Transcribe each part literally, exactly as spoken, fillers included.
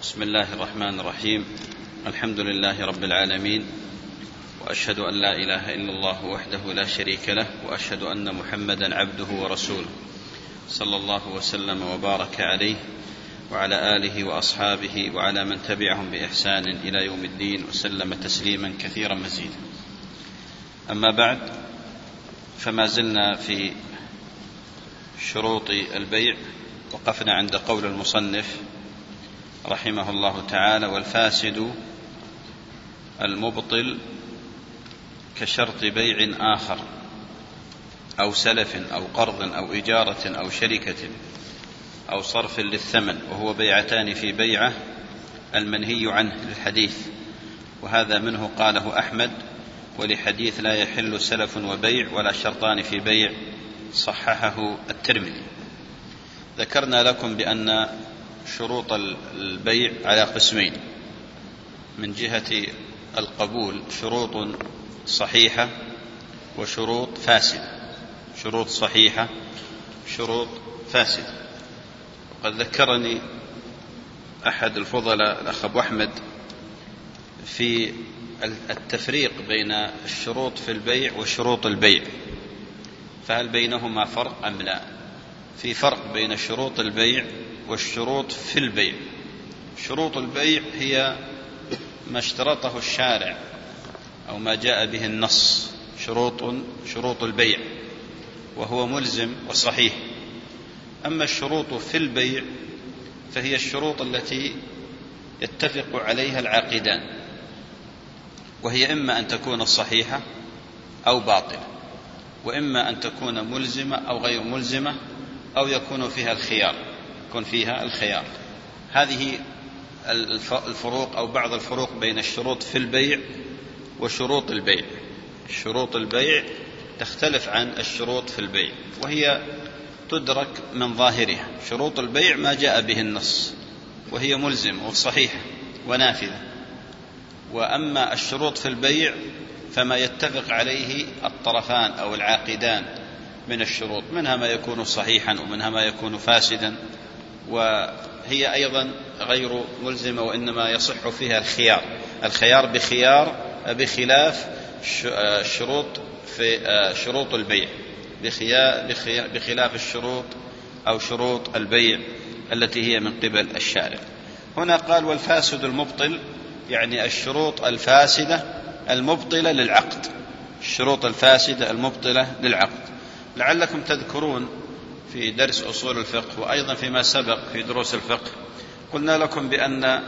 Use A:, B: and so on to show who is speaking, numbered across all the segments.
A: بسم الله الرحمن الرحيم. الحمد لله رب العالمين، وأشهد أن لا إله إلا الله وحده لا شريك له، وأشهد أن محمدا عبده ورسوله، صلى الله وسلم وبارك عليه وعلى آله وأصحابه وعلى من تبعهم بإحسان إلى يوم الدين، وسلم تسليما كثيرا مزيدا. أما بعد، فما زلنا في شروط البيع، وقفنا عند قول المصنف رحمه الله تعالى: والفاسد المبطل كشرط بيع آخر أو سلف أو قرض أو إجارة أو شركة أو صرف للثمن، وهو بيعتان في بيعة المنهي عنه للحديث، وهذا منه قاله أحمد، ولحديث لا يحل سلف وبيع ولا شرطان في بيع، صححه الترمذي. ذكرنا لكم بأن شروط البيع على قسمين: من جهة القبول شروط صحيحة وشروط فاسدة. شروط صحيحة، شروط فاسدة. وقد ذكرني أحد الفضلاء الأخ أبو أحمد في التفريق بين الشروط في البيع وشروط البيع، فهل بينهما فرق أم لا؟ في فرق بين شروط البيع والشروط في البيع. شروط البيع هي ما اشترطه الشارع أو ما جاء به النص، شروط شروط البيع، وهو ملزم وصحيح. أما الشروط في البيع فهي الشروط التي يتفق عليها العاقدان، وهي إما أن تكون صحيحة أو باطلة، وإما أن تكون ملزمة أو غير ملزمة، أو يكون فيها الخيار يكون فيها الخيار هذه الفروق أو بعض الفروق بين الشروط في البيع وشروط البيع. شروط البيع تختلف عن الشروط في البيع، وهي تدرك من ظاهرها. شروط البيع ما جاء به النص، وهي ملزمة وصحيحة ونافذة. وأما الشروط في البيع فما يتفق عليه الطرفان أو العاقدان من الشروط، منها ما يكون صحيحا ومنها ما يكون فاسدا، وهي أيضا غير ملزمة، وإنما يصح فيها الخيار الخيار بخيار بخلاف الشروط في شروط البيع، بخلاف الشروط أو شروط البيع التي هي من قبل الشارع. هنا قال: والفاسد المبطل، يعني الشروط الفاسدة المبطلة للعقد. الشروط الفاسدة المبطلة للعقد. لعلكم تذكرون في درس أصول الفقه، وأيضا فيما سبق في دروس الفقه، قلنا لكم بأن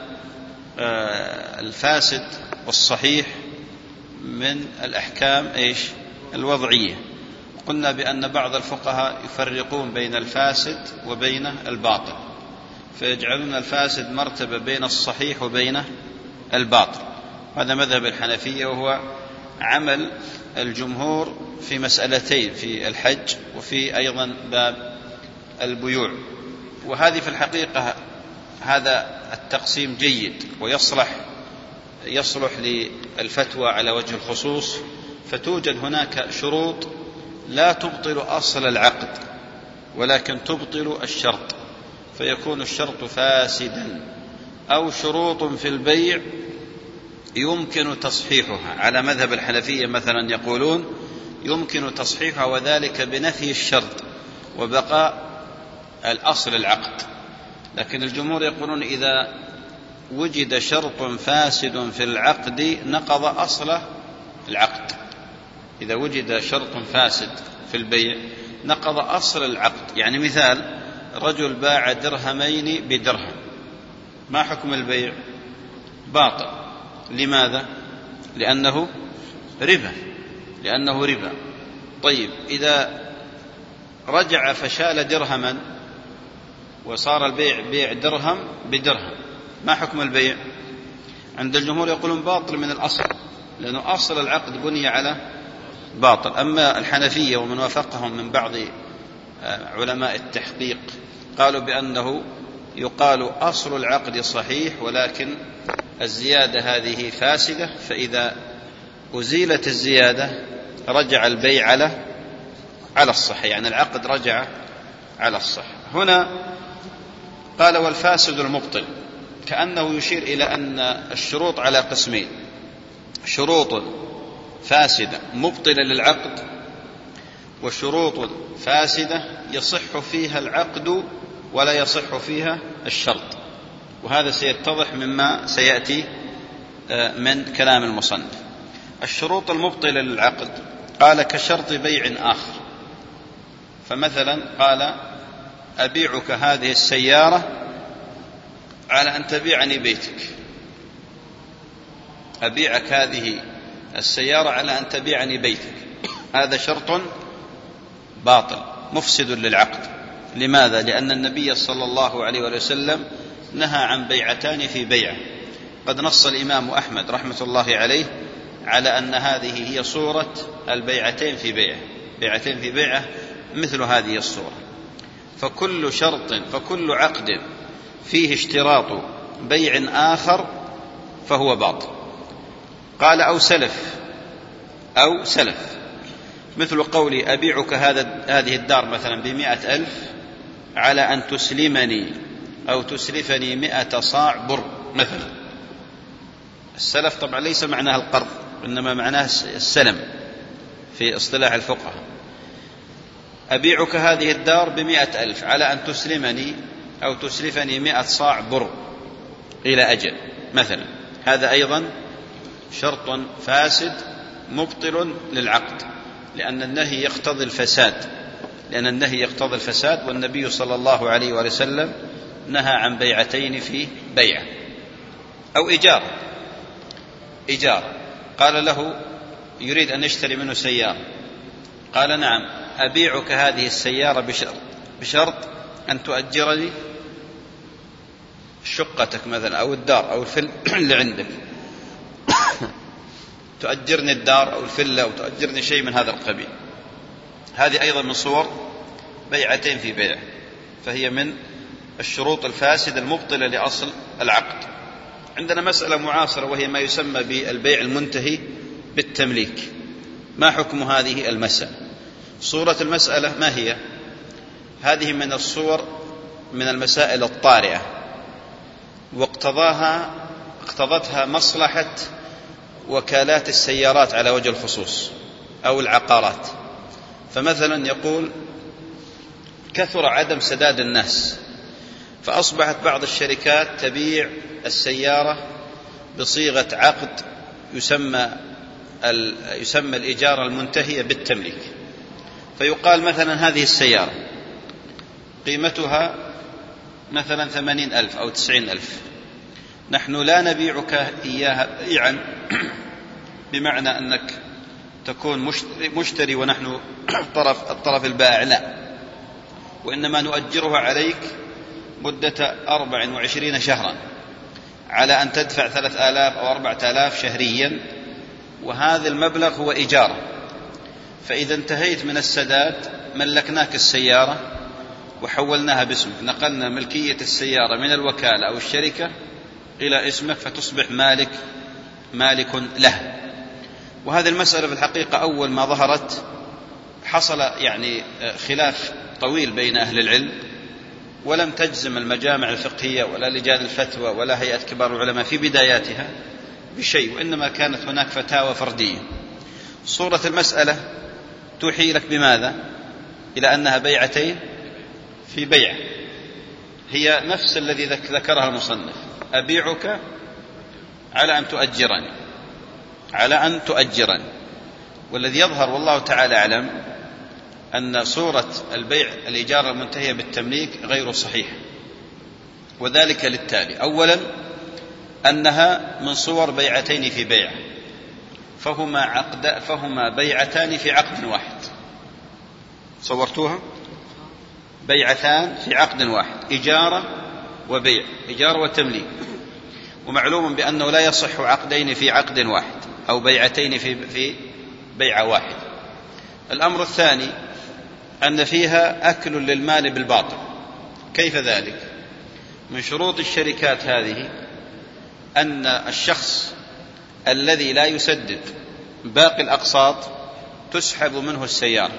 A: الفاسد والصحيح من الأحكام إيش؟ الوضعية. قلنا بأن بعض الفقهاء يفرقون بين الفاسد وبين الباطل، فيجعلون الفاسد مرتبة بين الصحيح وبين الباطل. هذا مذهب الحنفية، وهو عمل الجمهور في مسألتين: في الحج وفي أيضا باب البيوع. وهذه في الحقيقة هذا التقسيم جيد، ويصلح يصلح للفتوى على وجه الخصوص. فتوجد هناك شروط لا تبطل أصل العقد، ولكن تبطل الشرط، فيكون الشرط فاسدا. أو شروط في البيع يمكن تصحيحها، على مذهب الحنفية مثلا يقولون يمكن تصحيحها، وذلك بنفي الشرط وبقاء الأصل العقد. لكن الجمهور يقولون إذا وجد شرط فاسد في العقد نقض أصل العقد. إذا وجد شرط فاسد في البيع نقض أصل العقد. يعني مثال: رجل باع درهمين بدرهم، ما حكم البيع؟ باطل. لماذا؟ لأنه ربا لأنه ربا. طيب، إذا رجع فشال درهما وصار البيع بيع درهم بدرهم، ما حكم البيع؟ عند الجمهور يقولون باطل من الأصل، لأنه أصل العقد بني على باطل. أما الحنفية ومن وافقهم من بعض علماء التحقيق قالوا بأنه يقال أصل العقد صحيح، ولكن الزيادة هذه فاسدة، فإذا أزيلت الزيادة رجع البيع على على الصحة، يعني العقد رجع على الصحة. هنا قال: والفاسد المبطل. كأنه يشير إلى أن الشروط على قسمين: شروط فاسدة مبطلة للعقد، وشروط فاسدة يصح فيها العقد ولا يصح فيها الشرط. وهذا سيتضح مما سيأتي من كلام المصنف. الشروط المبطلة للعقد قال كشرط بيع آخر. فمثلا قال: أبيعك هذه السيارة على أن تبيعني بيتك. أبيعك هذه السيارة على أن تبيعني بيتك. هذا شرط باطل مفسد للعقد. لماذا؟ لأن النبي صلى الله عليه وسلم نهى عن بيعتان في بيعة. قد نص الإمام أحمد رحمة الله عليه على أن هذه هي صورة البيعتين في بيعة. بيعتين في بيعة مثل هذه الصورة. فكل شرط فكل عقد فيه اشتراط بيع آخر فهو باطل. قال: أو سلف أو سلف مثل قولي: أبيعك هذا هذه الدار مثلا بمئة ألف على أن تسلمني أو تسلفني مئة صاع بر مثلا. السلف طبعا ليس معناه القرض، إنما معناه السلم في اصطلاح الفقهاء. أبيعك هذه الدار بمئة ألف على أن تسلمني أو تسلفني مئة صاع بر إلى أجل مثلا. هذا أيضا شرط فاسد مبطل للعقد، لأن النهي يقتضي الفساد لأن النهي يقتضي الفساد والنبي صلى الله عليه وسلم نهى عن بيعتين في بيعة. أو إجارة إجارة قال له: يريد أن يشتري منه سيارة. قال: نعم، أبيعك هذه السيارة بشرط بشرط أن تؤجرني شقتك مثلا أو الدار أو الفل اللي عندك. تؤجرني الدار أو الفلة أو تؤجرني شيء من هذا القبيل. هذه أيضا من صور بيعتين في بيع، فهي من الشروط الفاسدة المبطلة لأصل العقد. عندنا مسألة معاصرة وهي ما يسمى بالبيع المنتهي بالتمليك. ما حكم هذه المسألة؟ صورة المسألة ما هي؟ هذه من الصور من المسائل الطارئة، واقتضاها اقتضتها مصلحة وكالات السيارات على وجه الخصوص أو العقارات. فمثلا يقول: كثر عدم سداد الناس، فأصبحت بعض الشركات تبيع السيارة بصيغة عقد يسمى يسمى الإجارة المنتهية بالتمليك. فيقال مثلا: هذه السيارة قيمتها مثلا ثمانين ألف أو تسعين ألف، نحن لا نبيعك إياها بيعا بمعنى أنك تكون مشتري, مشتري ونحن الطرف, الطرف البائع، لا، وإنما نؤجرها عليك مدة أربع وعشرين شهرا على أن تدفع ثلاث آلاف أو أربعة آلاف شهريا، وهذا المبلغ هو إجارة. فإذا انتهيت من السداد ملكناك السيارة وحولناها باسمك، نقلنا ملكية السيارة من الوكالة أو الشركة إلى اسمك، فتصبح مالك مالك له. وهذه المسألة في الحقيقة أول ما ظهرت حصل يعني خلاف طويل بين أهل العلم، ولم تجزم المجامع الفقهية ولا لجان الفتوى ولا هيئة كبار العلماء في بداياتها بشيء، وإنما كانت هناك فتاوى فردية. صورة المسألة توحي لك بماذا؟ إلى أنها بيعتين في بيع، هي نفس الذي ذكرها المصنف: أبيعك على أن تؤجرني على أن تؤجرني والذي يظهر والله تعالى أعلم أن صورة البيع الإجارة المنتهية بالتمليك غير صحيحة، وذلك للتالي: أولا أنها من صور بيعتين في بيع، فهما, عقد فهما بيعتان في عقد واحد. صورتوها؟ بيعتان في عقد واحد، إجارة وبيع، إجارة وتمليك. ومعلوم بأنه لا يصح عقدين في عقد واحد أو بيعتين في في بيعة واحد. الأمر الثاني أن فيها أكل للمال بالباطل. كيف ذلك؟ من شروط الشركات هذه أن الشخص الذي لا يسدد باقي الأقساط تسحب منه السيارة،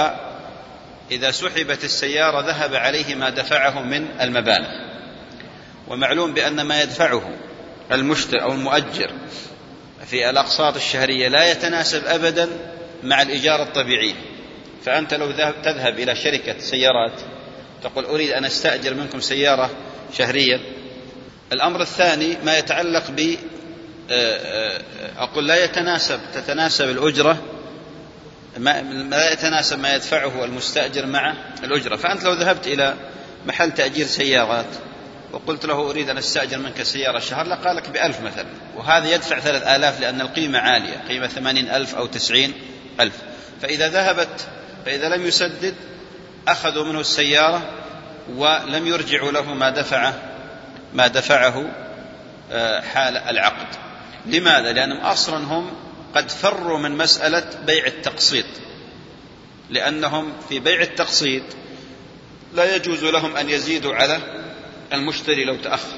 A: وإذا سحبت السيارة ذهب عليه ما دفعه من المبالغ. ومعلوم بأن ما يدفعه المشتري أو المؤجر في الأقساط الشهرية لا يتناسب أبدا مع الإجارة الطبيعية. فأنت لو تذهب إلى شركة سيارات تقول أريد أن أستأجر منكم سيارة شهريا. الأمر الثاني ما يتعلق ب أقول لا يتناسب تتناسب الأجرة ما لا يتناسب ما يدفعه المستأجر مع الأجرة. فأنت لو ذهبت إلى محل تأجير سيارات وقلت له أريد أن أستأجر منك سيارة شهر لقال لك بألف مثلا، وهذا يدفع ثلاث آلاف لأن القيمة عالية، قيمة ثمانين ألف أو تسعين ألف. فإذا ذهبت فإذا لم يسدد أخذوا منه السيارة ولم يرجعوا له ما دفعه ما دفعه حال العقد. لماذا؟ لأنهم أصلا هم قد فروا من مسألة بيع التقسيط، لأنهم في بيع التقسيط لا يجوز لهم أن يزيدوا على المشتري لو تأخر،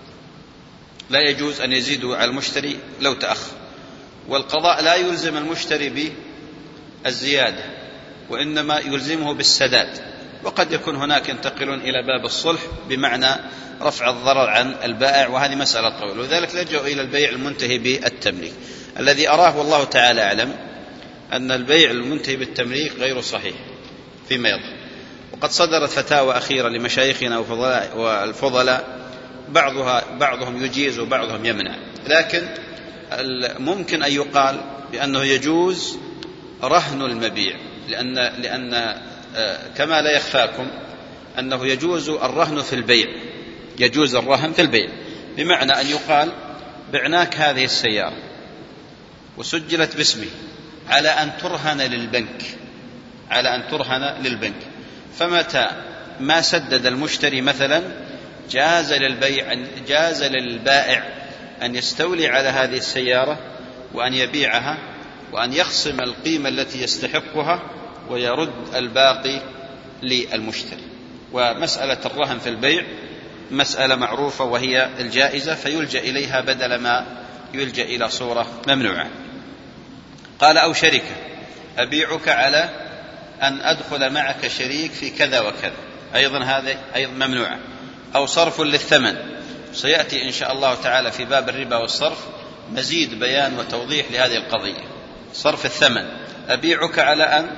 A: لا يجوز أن يزيدوا على المشتري لو تأخر. والقضاء لا يلزم المشتري بالزيادة وإنما يلزمه بالسداد. وقد يكون هناك ينتقلون إلى باب الصلح بمعنى رفع الضرر عن البائع، وهذه مسألة طويلة. وذلك لجأوا إلى البيع المنتهي بالتمليك. الذي أراه والله تعالى أعلم أن البيع المنتهي بالتمليك غير صحيح فيما يظهر. وقد صدرت فتاوى أخيرة لمشايخنا والفضلاء بعضها بعضهم يجيز وبعضهم يمنع، لكن ممكن أن يقال بأنه يجوز رهن المبيع، لأن لأن كما لا يخفاكم أنه يجوز الرهن في البيع، يجوز الرهن في البيع بمعنى أن يقال بعناك هذه السيارة وسجلت باسمه على أن ترهن للبنك على أن ترهن للبنك فمتى ما سدد المشتري مثلا جاز للبيع جاز للبائع أن يستولي على هذه السيارة وأن يبيعها وأن يخصم القيمة التي يستحقها ويرد الباقي للمشتري. ومسألة الرهن في البيع مسألة معروفة وهي الجائزة، فيلجأ إليها بدل ما يلجأ إلى صورة ممنوعة. قال أو شركة، أبيعك على أن أدخل معك شريك في كذا وكذا، أيضا هذا أيضا ممنوعة. أو صرف للثمن، سيأتي إن شاء الله تعالى في باب الربا والصرف مزيد بيان وتوضيح لهذه القضية. صرف الثمن، أبيعك على أن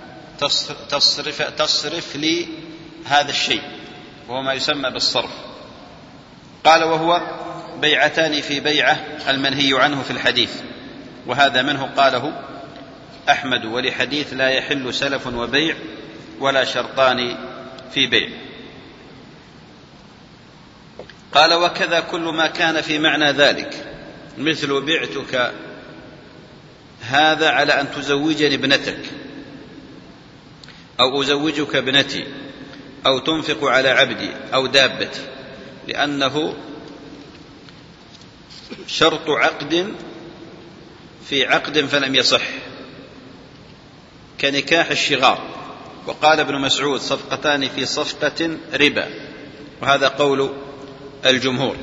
A: تصرف, تصرف لي هذا الشيء، وهو ما يسمى بالصرف. قال وهو بيعتان في بيعة المنهي عنه في الحديث، وهذا منه قاله أحمد، ولحديث لا يحل سلف وبيع ولا شرطان في بيع. قال وكذا كل ما كان في معنى ذلك، مثل بعتك هذا على أن تزوجني ابنتك، أو أزوجك ابنتي، أو تنفق على عبدي أو دابتي، لأنه شرط عقد في عقد فلم يصح، كنكاح الشغار. وقال ابن مسعود صفقتان في صفقة ربا، وهذا قول الجمهور.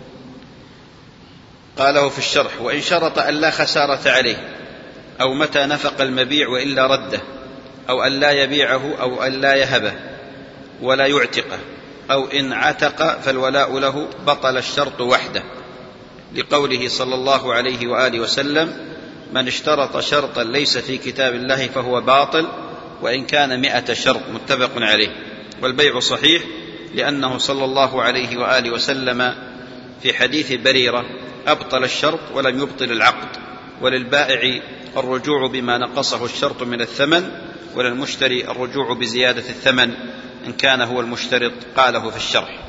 A: قاله في الشرح وإن شرط أن لا خسارة عليه، أو متى نفق المبيع وإلا رده، أو أن لا يبيعه، أو أن لا يهبه ولا يعتقه، أو إن عتق فالولاء له، بطل الشرط وحده، لقوله صلى الله عليه وآله وسلم من اشترط شرطا ليس في كتاب الله فهو باطل وإن كان مئة شرط، متفق عليه. والبيع صحيح لأنه صلى الله عليه وآله وسلم في حديث بريرة أبطل الشرط ولم يبطل العقد، وللبائع الرجوع بما نقصه الشرط من الثمن، وللمشتري الرجوع بزيادة الثمن إن كان هو المشترط. قاله في الشرح.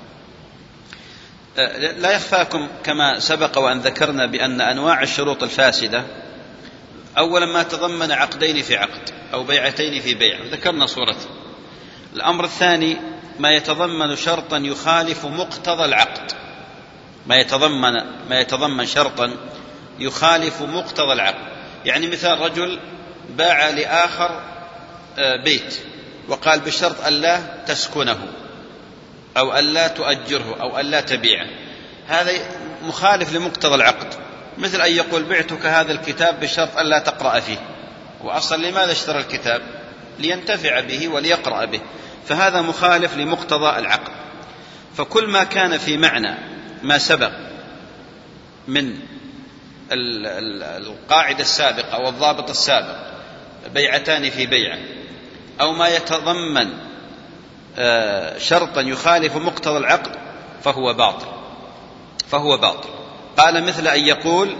A: لا يخفاكم كما سبق وأن ذكرنا بأن أنواع الشروط الفاسدة أولا ما تضمن عقدين في عقد أو بيعتين في بيع، ذكرنا صورته. الأمر الثاني ما يتضمن شرطا يخالف مقتضى العقد، ما يتضمن ما يتضمن شرطا يخالف مقتضى العقد. يعني مثال رجل باع لآخر بيت وقال بشرط ألا تسكنه أو ألا تؤجره أو ألا تبيعه، هذا مخالف لمقتضى العقد. مثل أن يقول بعتك هذا الكتاب بشرط ألا تقرأ فيه، وأصلا لماذا اشترى الكتاب؟ لينتفع به وليقرأ به، فهذا مخالف لمقتضى العقد. فكل ما كان في معنى ما سبق من القاعدة السابقة والضابط السابق، بيعتان في بيعة، أو ما يتضمن شرطا يخالف مقتضى العقد فهو باطل فهو باطل قال مثل أن يقول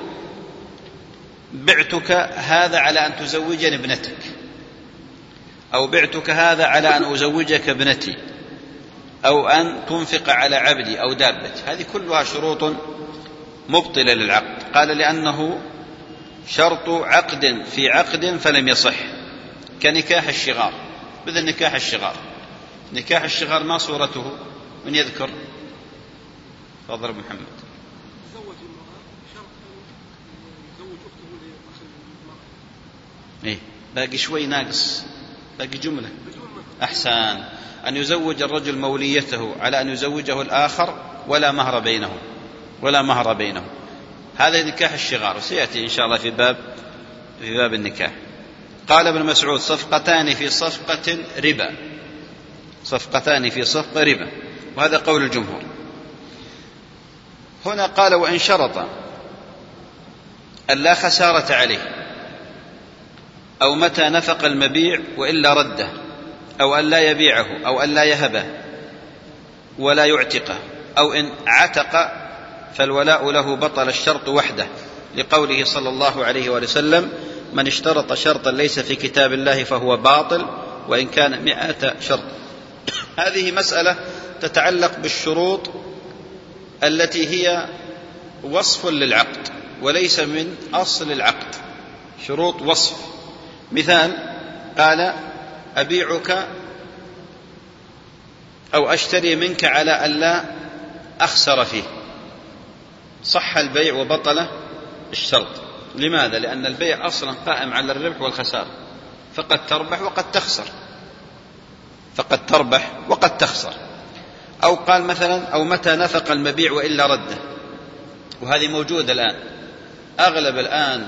A: بعتك هذا على أن تزوجني ابنتك، أو بعتك هذا على أن أزوجك ابنتي، أو أن تنفق على عبدي أو دابتي. هذه كلها شروط مبطلة للعقد. قال لأنه شرط عقد في عقد فلم يصح، كنكاح الشغار. مثل نكاح الشغار، نكاح الشغار ما صورته؟ من يذكر؟ تفضل ابو محمد.
B: زوج المرأة شرط أن يزوج أخته لأخ المرأة.
A: إيه باقي شوي ناقص، باقي جملة. أحسن. أن يزوج الرجل موليته على أن يزوجه الآخر ولا مهر بينهم ولا مهر بينهم هذا نكاح الشغار، وسيأتي إن شاء الله في باب في باب النكاح. قال ابن مسعود صفقتان في صفقة ربا، صفقتان في صفقة ربا، وهذا قول الجمهور. هنا قال وإن شرط أن لا خسارة عليه، أو متى نفق المبيع وإلا رده، أو أن لا يبيعه، أو أن لا يهبه ولا يعتقه، أو إن عتق فالولاء له بطل الشرط وحده، لقوله صلى الله عليه وسلم من اشترط شرطا ليس في كتاب الله فهو باطل وإن كان مئة شرط. هذه مسألة تتعلق بالشروط التي هي وصف للعقد وليس من أصل العقد، شروط وصف. مثال قال أبيعك أو أشتري منك على أن لا أخسر فيه، صح البيع وبطل الشرط. لماذا؟ لأن البيع أصلا قائم على الربح والخسارة، فقد تربح وقد تخسر، فقد تربح وقد تخسر. أو قال مثلا أو متى نفق المبيع وإلا رده، وهذه موجودة الآن. أغلب الآن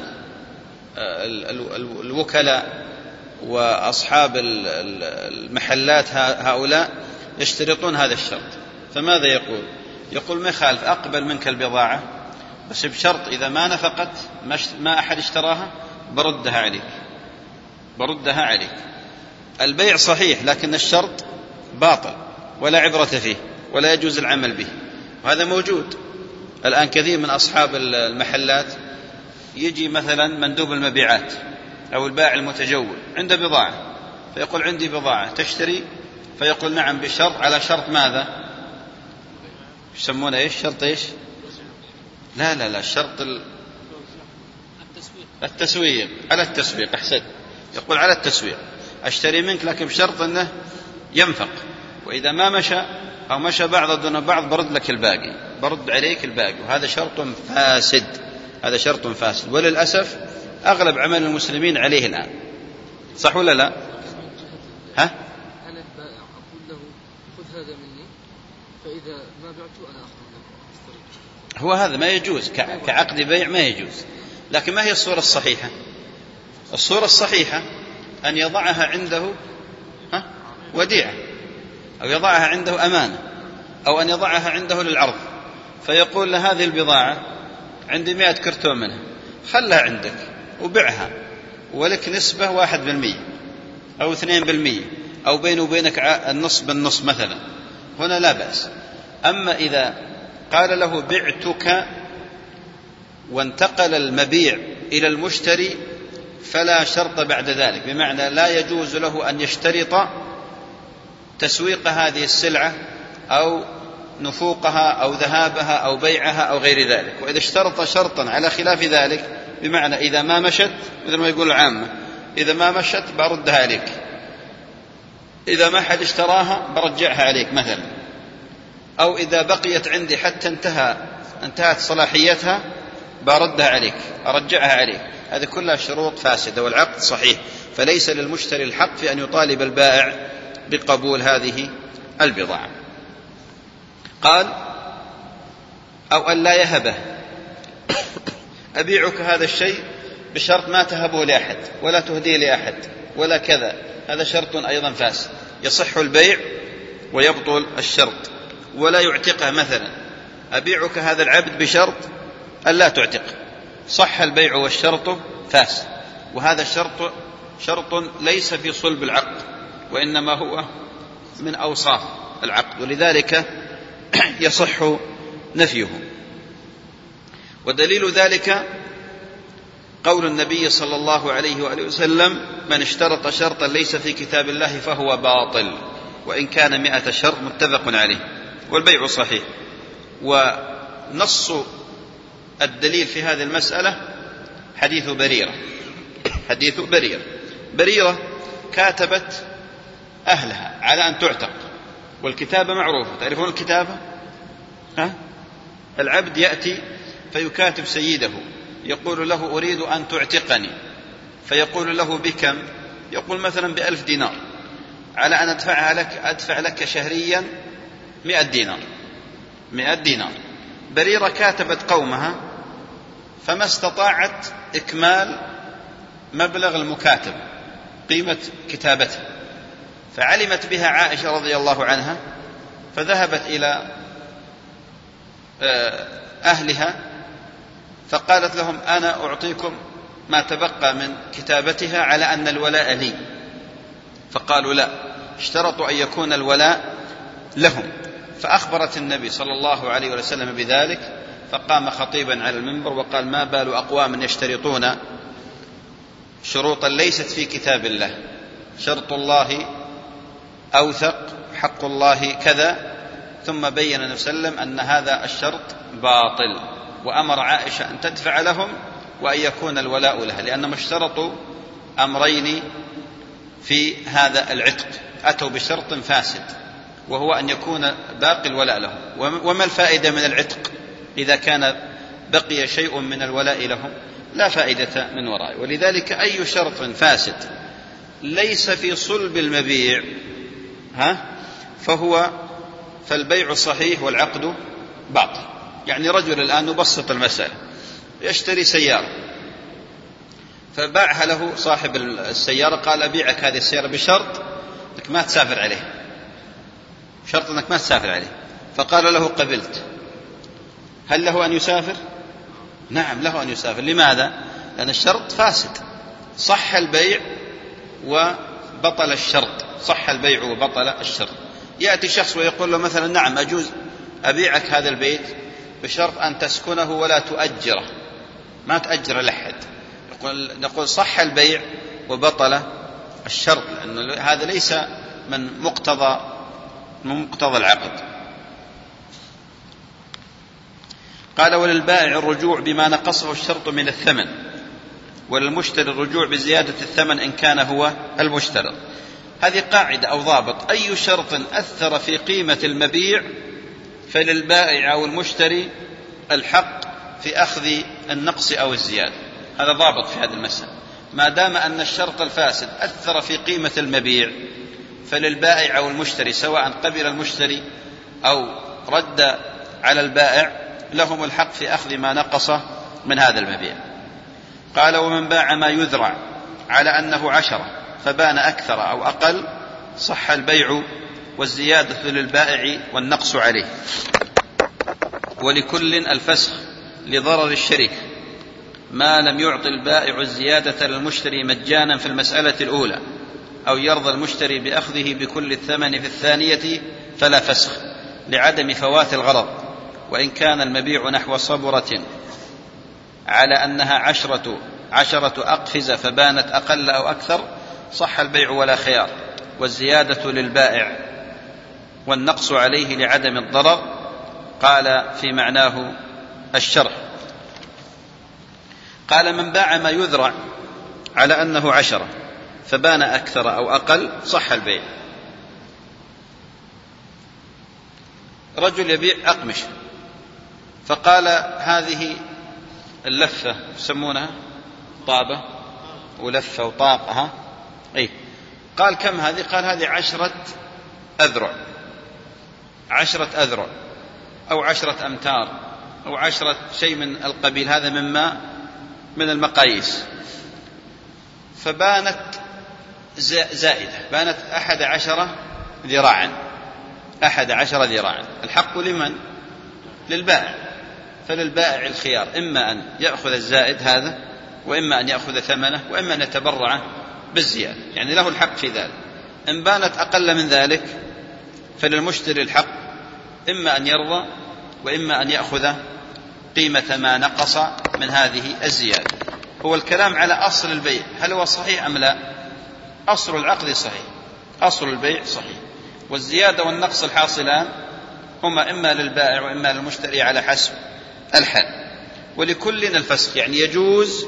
A: الوكلاء وأصحاب المحلات هؤلاء يشترطون هذا الشرط. فماذا يقول؟ يقول ما يخالف أقبل منك البضاعة بس بشرط إذا ما نفقت ما أحد اشتراها بردها عليك، بردها عليك. البيع صحيح لكن الشرط باطل ولا عبرة فيه ولا يجوز العمل به، وهذا موجود الآن. كثير من أصحاب المحلات يجي مثلا مندوب المبيعات أو البائع المتجول عنده بضاعة، فيقول عندي بضاعة تشتري، فيقول نعم بشرط، على شرط ماذا؟ يسمونه إيش؟ شرط إيش؟ لا لا لا شرط التسويق، على التسويق. أحسن، يقول على التسويق أشتري منك لكن بشرط أنه ينفق، وإذا ما مشى أو مشى بعض دون بعض برد لك الباقي، برد عليك الباقي. وهذا شرط فاسد، هذا شرط فاسد، وللأسف أغلب عمل المسلمين عليه الآن. صح ولا لا؟ ها؟
B: أنا البائع أقول له خذ هذا مني، فإذا ما بعته أنا أخذ منك.
A: هو هذا ما يجوز كعقد بيع، ما يجوز. لكن ما هي الصورة الصحيحة؟ الصورة الصحيحة أن يضعها عنده ها؟ وديعة، أو يضعها عنده أمانة، أو أن يضعها عنده للعرض، فيقول له هذه البضاعة عندي مئة كرتون منها، خلها عندك وبعها ولك نسبة واحد بالمية أو اثنين بالمية، أو بينه وبينك النص بالنص مثلا، هنا لا بأس. أما إذا قال له بعتك وانتقل المبيع إلى المشتري فلا شرط بعد ذلك، بمعنى لا يجوز له أن يشترط تسويق هذه السلعة أو نفوقها أو ذهابها أو بيعها أو غير ذلك. وإذا اشترط شرطا على خلاف ذلك، بمعنى إذا ما مشت، مثل ما يقول العامة إذا ما مشت بردها عليك، إذا ما حد اشتراها برجعها عليك مثلا، أو إذا بقيت عندي حتى انتهى انتهت صلاحيتها بردها عليك، أرجعها عليك. هذه كلها شروط فاسدة والعقد صحيح، فليس للمشتري الحق في أن يطالب البائع بقبول هذه البضاعة. قال أو أن لا يهبه، أبيعك هذا الشيء بشرط ما تهبه لأحد ولا تهديه لأحد ولا كذا، هذا شرط أيضا فاسد، يصح البيع ويبطل الشرط. ولا يعتقه، مثلا أبيعك هذا العبد بشرط أن لا تعتقه، صح البيع والشرط فاسد، وهذا الشرط شرط ليس في صلب العقد وإنما هو من أوصاف العقد، ولذلك يصح نفيه. ودليل ذلك قول النبي صلى الله عليه وآله وسلم: من اشترط شرطا ليس في كتاب الله فهو باطل وإن كان مئة شرط، متفق عليه، والبيع صحيح. ونص الدليل في هذه المسألة حديث بريرة حديث بريرة بريرة كاتبت أهلها على أن تعتق، والكتابة معروفة، تعرفون الكتابة؟ ها؟ العبد يأتي فيكاتب سيده يقول له: أريد أن تعتقني، فيقول له: بكم؟ يقول: مثلا بألف دينار، على أن أدفعها لك أدفع لك شهريا مئة دينار مئة دينار. بريرة كاتبت قومها فما استطاعت إكمال مبلغ المكاتب قيمة كتابته، فعلمت بها عائشة رضي الله عنها، فذهبت إلى أهلها فقالت لهم: أنا أعطيكم ما تبقى من كتابتها على أن الولاء لي. فقالوا: لا، اشترطوا أن يكون الولاء لهم. فأخبرت النبي صلى الله عليه وسلم بذلك، فقام خطيبا على المنبر وقال: ما بال أقوام يشترطون شروطا ليست في كتاب الله، شرط الله أوثق، حق الله كذا. ثم بين النبي صلى الله عليه وسلم أن هذا الشرط باطل، وأمر عائشة أن تدفع لهم وأن يكون الولاء لها، لأنهم اشترطوا أمرين في هذا العتق، أتوا بشرط فاسد وهو أن يكون باقي الولاء لهم. وما الفائدة من العتق إذا كان بقي شيء من الولاء لهم؟ لا فائدة من ورائه. ولذلك أي شرط فاسد ليس في صلب المبيع ها فهو فالبيع صحيح والعقد باطل. يعني رجل الآن نبسط المسألة، يشتري سيارة فباعها له صاحب السيارة، قال: أبيعك هذه السيارة بشرط أنك ما تسافر عليه، شرط أنك ما تسافر عليه. فقال له: قبلت. هل له أن يسافر؟ نعم، له أن يسافر. لماذا؟ لأن الشرط فاسد، صح البيع وبطل الشرط، صح البيع وبطل الشرط. يأتي شخص ويقول له مثلا: نعم، أجوز أبيعك هذا البيت بشرط أن تسكنه ولا تؤجره، ما تأجر لأحد. نقول: صح البيع وبطل الشرط، لأن هذا ليس من مقتضى من مقتضى العقد. قال: وللبائع الرجوع بما نقصه الشرط من الثمن، وللمشتري الرجوع بزيادة الثمن إن كان هو المشترط. هذه قاعدة أو ضابط: أي شرط أثر في قيمة المبيع فللبائع أو المشتري الحق في أخذ النقص أو الزيادة. هذا ضابط في هذه المسألة. ما دام أن الشرط الفاسد أثر في قيمة المبيع فللبائع أو المشتري، سواء قبل المشتري أو رد على البائع، لهم الحق في أخذ ما نقص من هذا المبيع. قال: ومن باع ما يذرع على أنه عشرة فبان أكثر أو أقل، صح البيع والزيادة للبائع والنقص عليه، ولكل الفسخ لضرر الشريك، ما لم يعطي البائع الزيادة للمشتري مجانا في المسألة الأولى، أو يرضى المشتري بأخذه بكل الثمن في الثانية فلا فسخ لعدم فوات الغرض. وإن كان المبيع نحو صبرة على أنها عشرة, عشرة أقفزة فبانت أقل أو أكثر، صح البيع ولا خيار، والزيادة للبائع والنقص عليه لعدم الضرر. قال في معناه الشرح. قال: من باع ما يذرع على أنه عشرة فبان أكثر أو أقل، صح البيع. رجل يبيع أقمش فقال: هذه اللفة يسمونها طابة ولفة وطاقة، أي قال: كم هذه؟ قال: هذه عشرة أذرع عشرة أذرع أو عشرة أمتار أو عشرة شيء من القبيل هذا مما من المقاييس. فبانت زائدة، بانت أحد عشرة ذراعا، أحد عشر ذراعا. الحق لمن؟ للبائع، فللبائع الخيار، إما أن يأخذ الزائد هذا، وإما أن يأخذ ثمنه، وإما أن يتبرع بالزيادة، يعني له الحق في ذلك. إن بانت أقل من ذلك فللمشتري الحق إما أن يرضى، وإما أن يأخذ قيمة ما نقص من هذه الزيادة. هو الكلام على أصل البيع، هل هو صحيح أم لا؟ أصل العقد صحيح، أصل البيع صحيح، والزيادة والنقص الحاصلان هما إما للبائع وإما للمشتري على حسب الحال. ولكل الفسخ، يعني يجوز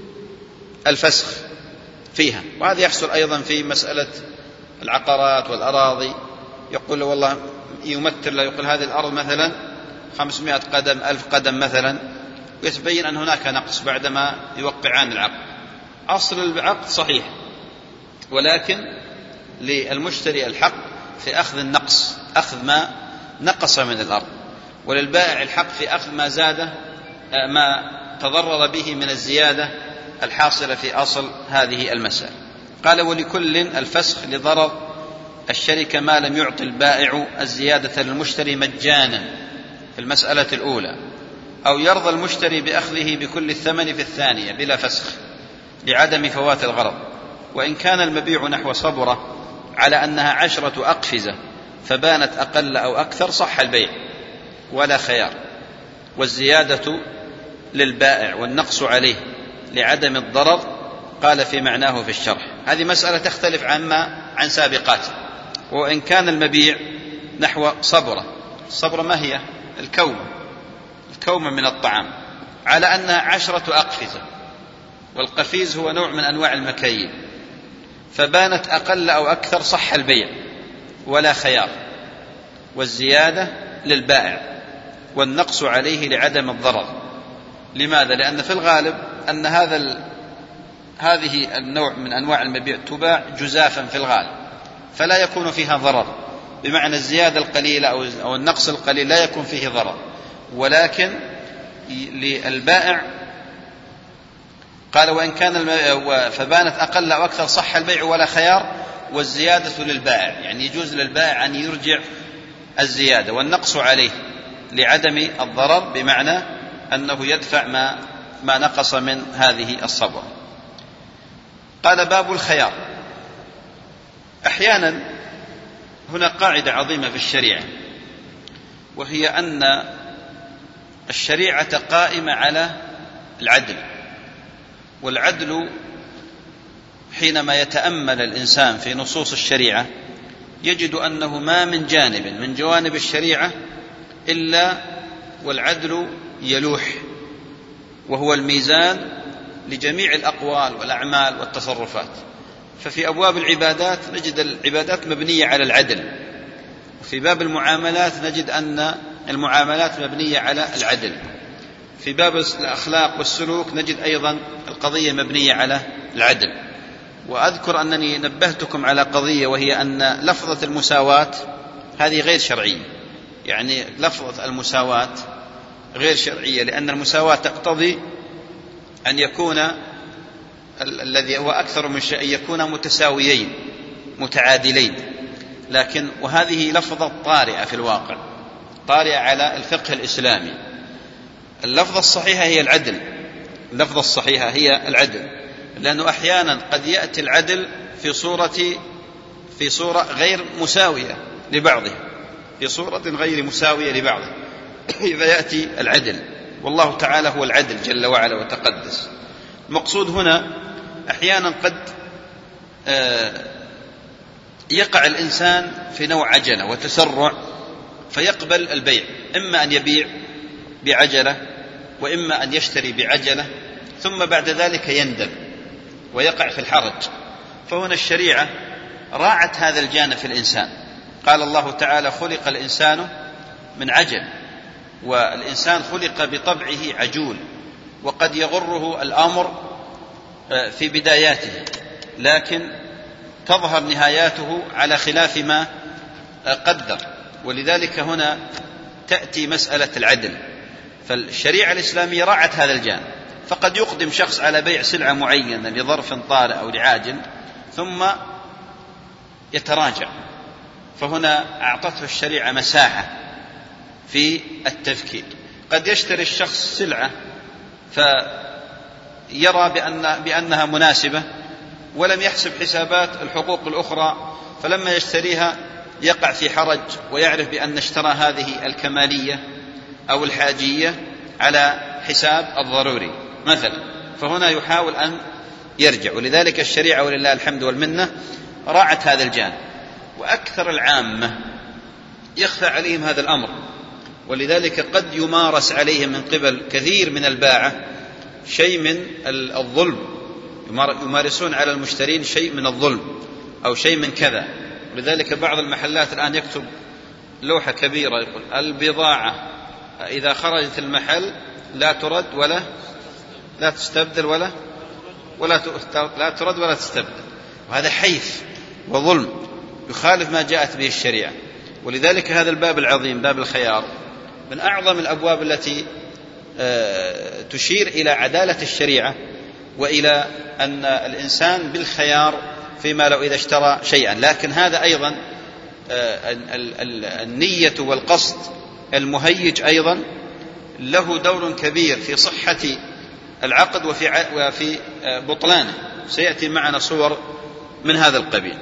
A: الفسخ فيها، وهذا يحصل أيضا في مسألة العقارات والأراضي. يقول والله يمثل له، يقول هذه الأرض مثلا خمسمائة قدم ألف قدم مثلا، ويتبين أن هناك نقص بعدما يوقعان العقد. أصل العقد صحيح، ولكن للمشتري الحق في أخذ النقص، أخذ ما نقص من الأرض، وللبائع الحق في أخذ ما زاد، ما تضرر به من الزيادة الحاصلة في أصل هذه المسألة. قال ولكل الفسخ لضرر الشركة ما لم يعطي البائع الزيادة للمشتري مجانا في المسألة الأولى، أو يرضى المشتري بأخذه بكل الثمن في الثانية بلا فسخ لعدم فوات الغرض. وإن كان المبيع نحو صبرة على أنها عشرة أقفزة فبانت أقل أو أكثر صح البيع ولا خيار، والزيادة للبائع والنقص عليه لعدم الضرر. قال في معناه في الشرح. هذه مسألة تختلف عما عن سابقاته. وإن كان المبيع نحو صبرة، الصبرة ما هي؟ الكوم، الكوم من الطعام، على أنها عشرة أقفزة، والقفيز هو نوع من أنواع المكاييل، فبانت أقل أو أكثر صح البيع ولا خيار، والزيادة للبائع والنقص عليه لعدم الضرر. لماذا؟ لأن في الغالب أن هذا هذه النوع من أنواع المبيع تباع جزافا في الغالب، فلا يكون فيها ضرر، بمعنى الزيادة القليلة أو النقص القليل لا يكون فيه ضرر. ولكن للبائع قال وإن كان فبانت أقل أو أكثر صح البيع ولا خيار، والزيادة للبائع، يعني يجوز للبائع أن يرجع الزيادة، والنقص عليه لعدم الضرر، بمعنى أنه يدفع ما, ما نقص من هذه الصبر. قال باب الخيار. أحيانا هنا قاعدة عظيمة في الشريعة، وهي أن الشريعة قائمة على العدل، والعدل حينما يتأمل الإنسان في نصوص الشريعة يجد أنه ما من جانب من جوانب الشريعة إلا والعدل يلوح، وهو الميزان لجميع الأقوال والأعمال والتصرفات. ففي أبواب العبادات نجد العبادات مبنية على العدل، وفي باب المعاملات نجد أن المعاملات مبنية على العدل، في باب الأخلاق والسلوك نجد أيضا القضية مبنية على العدل. وأذكر أنني نبهتكم على قضية، وهي أن لفظة المساواة هذه غير شرعية، يعني لفظة المساواة غير شرعية، لأن المساواة تقتضي أن يكون الذي هو أكثر من شيء يكون متساويين متعادلين، لكن وهذه لفظة طارئة في الواقع، طارئة على الفقه الإسلامي. اللفظة الصحيحة هي العدل، اللفظة الصحيحة هي العدل، لأنه أحيانا قد يأتي العدل في صورة في صورة غير مساوية لبعضه، في صورة غير مساوية لبعضه، إذا يأتي العدل، والله تعالى هو العدل جل وعلا وتقدس. المقصود هنا أحيانا قد يقع الإنسان في نوع عجلة وتسرع فيقبل البيع، إما أن يبيع بعجلة وإما أن يشتري بعجلة، ثم بعد ذلك يندم ويقع في الحرج. فهنا الشريعة راعت هذا الجانب في الإنسان. قال الله تعالى خلق الإنسان من عجل، والإنسان خلق بطبعه عجول، وقد يغره الأمر في بداياته لكن تظهر نهاياته على خلاف ما قدر، ولذلك هنا تأتي مسألة العدل. فالشريعة الإسلامية راعت هذا الجانب، فقد يقدم شخص على بيع سلعة معينة لظرف طارئ أو لعاجل ثم يتراجع فهنا أعطته الشريعة مساحة في التفكير. قد يشتري الشخص سلعة فيرى بأن بأنها مناسبة ولم يحسب حسابات الحقوق الأخرى، فلما يشتريها يقع في حرج ويعرف بأن اشترى هذه الكمالية أو الحاجية على حساب الضروري مثلا، فهنا يحاول أن يرجع. ولذلك الشريعة ولله الحمد والمنة راعت هذا الجانب، وأكثر العامة يخفى عليهم هذا الأمر، ولذلك قد يمارس عليهم من قبل كثير من الباعة شيء من الظلم، يمارسون على المشترين شيء من الظلم أو شيء من كذا. ولذلك بعض المحلات الآن يكتب لوحة كبيرة يقول البضاعة إذا خرجت المحل لا ترد ولا لا تستبدل ولا ولا لا ترد ولا تستبدل، وهذا حيف وظلم يخالف ما جاءت به الشريعة. ولذلك هذا الباب العظيم باب الخيار من أعظم الأبواب التي تشير إلى عدالة الشريعة وإلى أن الإنسان بالخيار فيما لو إذا اشترى شيئا. لكن هذا أيضا النية والقصد المهيج أيضا له دور كبير في صحة العقد وفي وفي بطلانه، سيأتي معنا صور من هذا القبيل.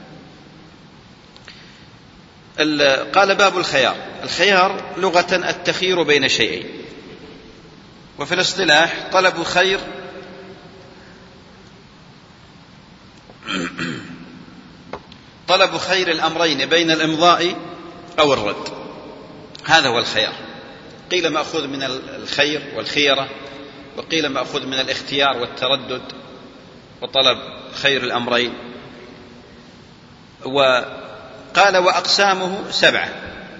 A: قال باب الخيار. الخيار لغة التخيير بين شيئين، وفي الاصطلاح طلب خير طلب خير الأمرين بين الإمضاء أو الرد، هذا هو الخيار. قيل مأخوذ من الخير والخيرة، وقيل مأخوذ من الاختيار والتردد وطلب خير الأمرين. وقال وأقسامه سبعة: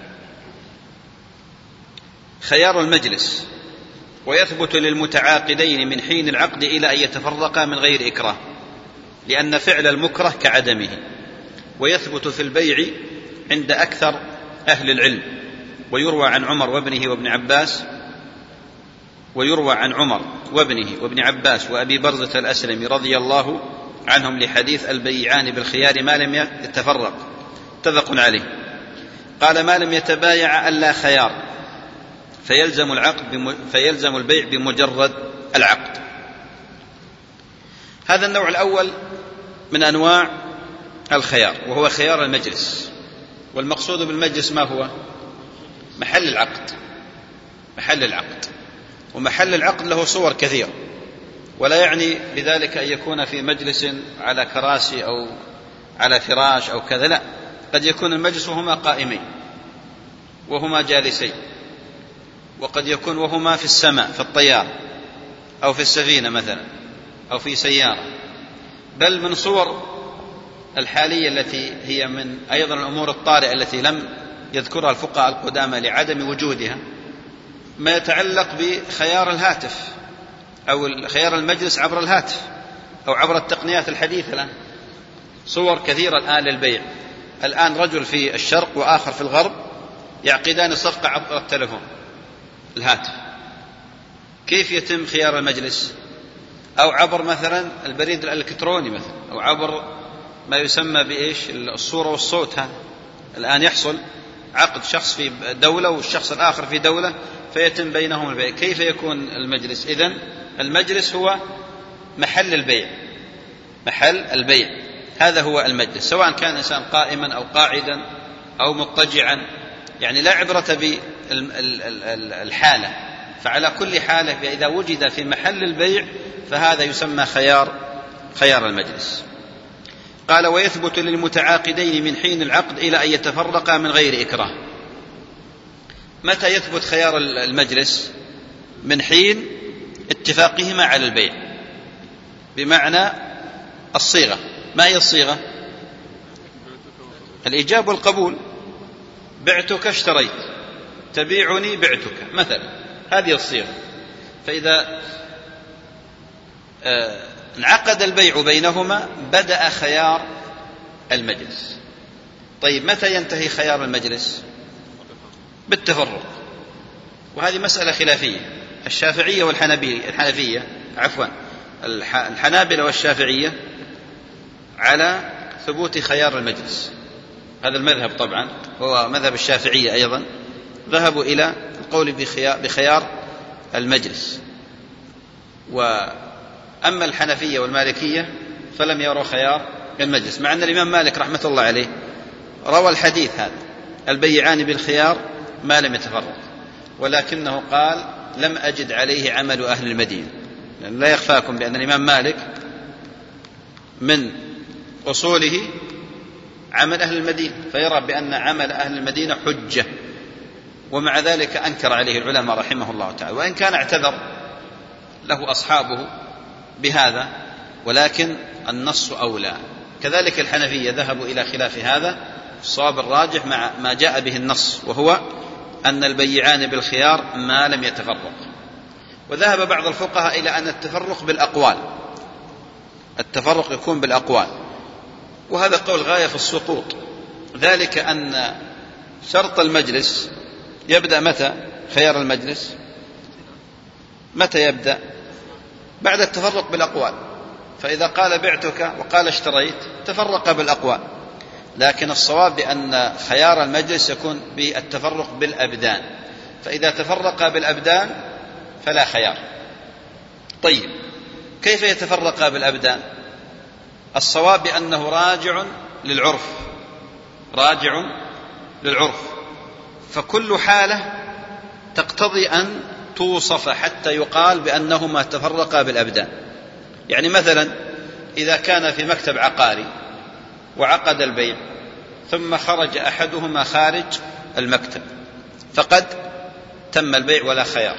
A: خيار المجلس، ويثبت للمتعاقدين من حين العقد إلى أن يتفرقا من غير إكراه، لأن فعل المكره كعدمه. ويثبت في البيع عند أكثر أهل العلم، ويروى عن عمر وابنه وابن عباس ويروى عن عمر وابنه وابن عباس وأبي برزة الأسلمي رضي الله عنهم لحديث البيعان بالخيار ما لم يتفرق، متفق عليه. قال ما لم يتبايع ألا خيار، فيلزم العقد بم... فيلزم البيع بمجرد العقد. هذا النوع الأول من أنواع الخيار، وهو خيار المجلس. والمقصود بالمجلس ما هو؟ محل العقد. محل العقد ومحل العقد له صور كثيرة، ولا يعني بذلك أن يكون في مجلس على كراسي أو على فراش أو كذا، لا، قد يكون المجلس وهما قائمين وهما جالسين، وقد يكون وهما في السماء في الطيارة أو في السفينة مثلا أو في سيارة. بل من صور الحالية التي هي من أيضا الأمور الطارئة التي لم يذكرها الفقهاء القدامى لعدم وجودها ما يتعلق بخيار الهاتف أو خيار المجلس عبر الهاتف أو عبر التقنيات الحديثة. الآن صور كثيرة الآن للبيع. الآن رجل في الشرق وآخر في الغرب يعقدان صفقة عبر التلفون الهاتف. كيف يتم خيار المجلس؟ أو عبر مثلا البريد الإلكتروني مثلا، أو عبر ما يسمى بإيش الصورة والصوت. هذا الآن يحصل عقد شخص في دولة والشخص الآخر في دولة فيتم بينهم البيع. كيف يكون المجلس؟ إذن المجلس هو محل البيع، محل البيع هذا هو المجلس، سواء كان الإنسان قائما أو قاعدا أو مضطجعا، يعني لا عبرة بالحالة. فعلى كل حالة إذا وجد في محل البيع فهذا يسمى خيار خيار المجلس. قال ويثبت للمتعاقدين من حين العقد إلى أن يتفرقا من غير إكراه. متى يثبت خيار المجلس؟ من حين اتفاقهما على البيع، بمعنى الصيغة. ما هي الصيغة؟ الإيجاب والقبول. بعتك اشتريت، تبيعني بعتك مثلا، هذه الصيغة. فإذا آه انعقد البيع بينهما بدأ خيار المجلس. طيب متى ينتهي خيار المجلس؟ بالتفرق، وهذه مسألة خلافية. الشافعية والحنبية الحنفية عفوا الحنابلة والشافعية على ثبوت خيار المجلس، هذا المذهب طبعا هو مذهب الشافعية أيضا، ذهبوا إلى القول بخيار المجلس. وأما الحنفية والمالكية فلم يروا خيار المجلس، مع أن الإمام مالك رحمة الله عليه روى الحديث هذا البيعان بالخيار ما لم يتفرق، ولكنه قال لم أجد عليه عمل أهل المدينة. لأن لا يخفاكم بأن الإمام مالك من أصوله عمل أهل المدينة، فيرى بأن عمل أهل المدينة حجة، ومع ذلك أنكر عليه العلماء رحمه الله تعالى، وإن كان اعتذر له أصحابه بهذا، ولكن النص أولى. كذلك الحنفية ذهبوا إلى خلاف هذا، الصواب الراجح مع ما جاء به النص، وهو أن البيعان بالخيار ما لم يتفرق. وذهب بعض الفقهاء إلى أن التفرق بالأقوال، التفرق يكون بالأقوال، وهذا قول غاية في السقوط، ذلك أن شرط المجلس يبدأ متى؟ خيار المجلس متى يبدأ؟ بعد التفرق بالأقوال. فإذا قال بعتك وقال اشتريت تفرق بالأقوال، لكن الصواب بأن خيار المجلس يكون بالتفرق بالأبدان، فإذا تفرق بالأبدان فلا خيار. طيب كيف يتفرق بالأبدان؟ الصواب بأنه راجع للعرف، راجع للعرف، فكل حالة تقتضي أن توصف حتى يقال بأنهما تفرقا بالأبدان. يعني مثلا إذا كان في مكتب عقاري وعقد البيع ثم خرج أحدهما خارج المكتب فقد تم البيع ولا خيار،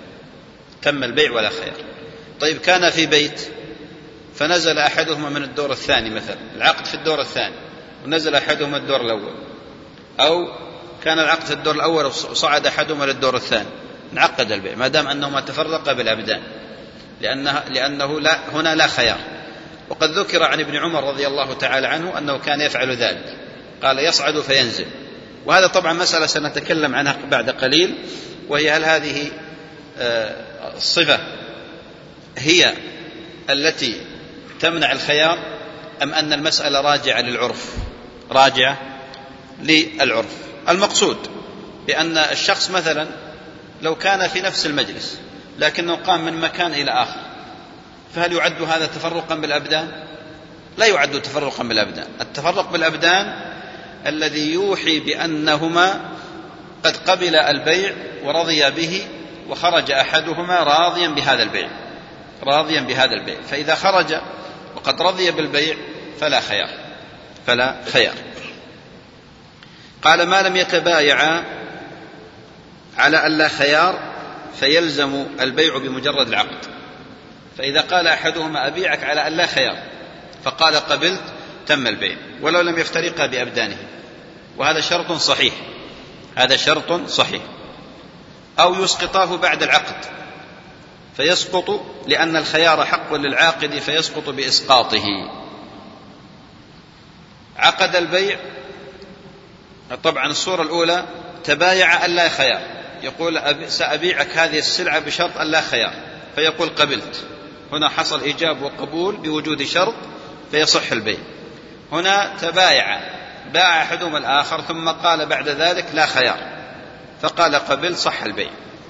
A: تم البيع ولا خيار. طيب كان في بيت فنزل أحدهما من الدور الثاني، مثلا العقد في الدور الثاني ونزل أحدهما الدور الأول، أو كان العقد في الدور الأول وصعد أحدهما للدور الثاني، انعقد البيع ما دام أنهما تفرقا بالأبدان، لأنه, لأنه لا هنا لا خيار. وقد ذكر عن ابن عمر رضي الله تعالى عنه أنه كان يفعل ذلك، قال يصعد فينزل. وهذا طبعا مسألة سنتكلم عنها بعد قليل، وهي هل هذه الصفة هي التي تمنع الخيار أم أن المسألة راجعة للعرف، راجعة للعرف. المقصود بأن الشخص مثلا لو كان في نفس المجلس لكنه قام من مكان إلى آخر، فهل يعد هذا تفرقا بالأبدان؟ لا يعد تفرقا بالأبدان. التفرق بالأبدان الذي يوحي بأنهما قد قبل البيع ورضي به، وخرج أحدهما راضيا بهذا البيع، راضيا بهذا البيع، فإذا خرج وقد رضي بالبيع فلا خيار، فلا خيار. قال ما لم يتبايعا على أن لا خيار فيلزم البيع بمجرد العقد. فإذا قال أحدهما أبيعك على أن لا خيار فقال قبلت تم البيع ولو لم يفترقا بأبدانه، وهذا شرط صحيح، هذا شرط صحيح. أو يسقطاه بعد العقد فيسقط لأن الخيار حق للعاقد فيسقط بإسقاطه. عقد البيع، طبعا الصورة الأولى تبايع أن لا خيار، يقول سأبيعك هذه السلعة بشرط أن لا خيار، فيقول قبلت، هنا حصل إيجاب وقبول بوجود شرط فيصح البيع. هنا تبايع، باع أحدهما الآخر ثم قال بعد ذلك لا خيار فقال قبل، صح البيع.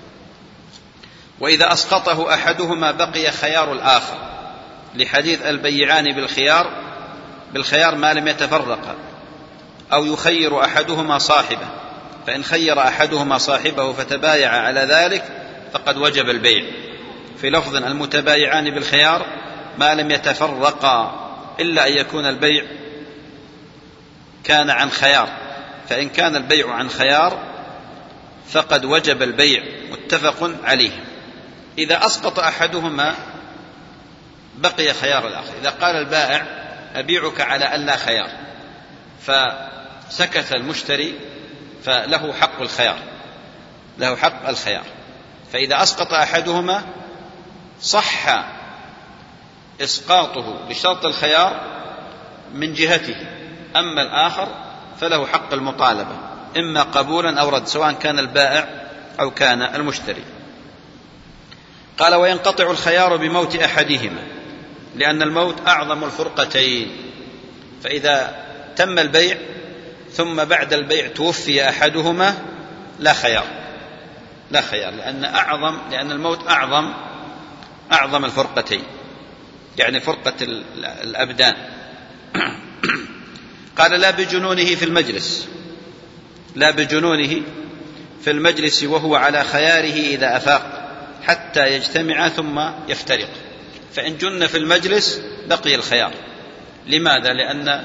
A: وإذا أسقطه أحدهما بقي خيار الآخر، لحديث البيعان بالخيار بالخيار ما لم يتفرقا. أو يخير أحدهما صاحبه، فإن خير أحدهما صاحبه فتبايع على ذلك فقد وجب البيع. في لفظ المتبايعان بالخيار ما لم يتفرقا إلا أن يكون البيع كان عن خيار، فإن كان البيع عن خيار فقد وجب البيع، متفق عليه. إذا أسقط أحدهما بقي خيار الآخر. إذا قال البائع أبيعك على أن لا خيار فسكت المشتري فله حق الخيار، له حق الخيار. فإذا أسقط أحدهما صح إسقاطه بشرط الخيار من جهته، أما الآخر فله حق المطالبة إما قبولا أو رد، سواء كان البائع أو كان المشتري. قال وينقطع الخيار بموت أحدهما، لأن الموت أعظم الفرقتين. فإذا تم البيع ثم بعد البيع توفي أحدهما لا خيار، لا خيار، لأن أعظم لأن الموت أعظم أعظم الفرقتين، يعني فرقة الأبدان. قال لا بجنونه في المجلس، لا بجنونه في المجلس وهو على خياره إذا أفاق حتى يجتمع ثم يفترق. فإن جن في المجلس بقي الخيار. لماذا؟ لأن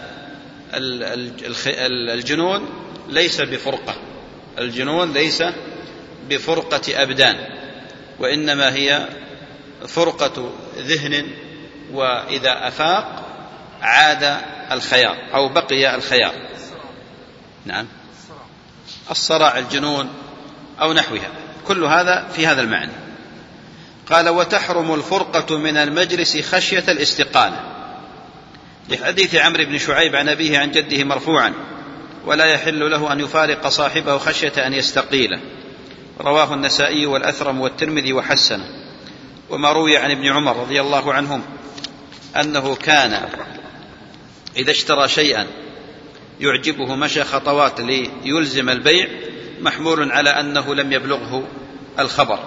A: الجنون ليس بفرقة، الجنون ليس بفرقة أبدان، وإنما هي فرقة ذهن، وإذا أفاق عاد الخيار أو بقي الخيار. نعم، الصراع، الجنون أو نحوها، كل هذا في هذا المعنى. قال وتحرم الفرقة من المجلس خشية الاستقالة، لحديث عمرو بن شعيب عن أبيه عن جده مرفوعا ولا يحل له أن يفارق صاحبه خشية أن يستقيله، رواه النسائي والأثرم والترمذي وحسنه. وما روي عن ابن عمر رضي الله عنهم أنه كان إذا اشترى شيئا يعجبه مشى خطوات ليلزم البيع، محمول على أنه لم يبلغه الخبر.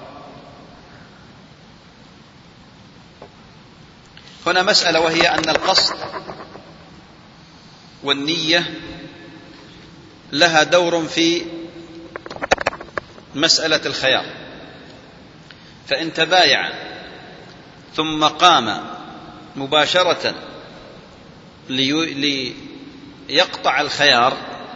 A: هنا مسألة، وهي أن القصد والنية لها دور في مسألة الخيار. فإن تبايع ثم قام مباشرة ليقطع الخيار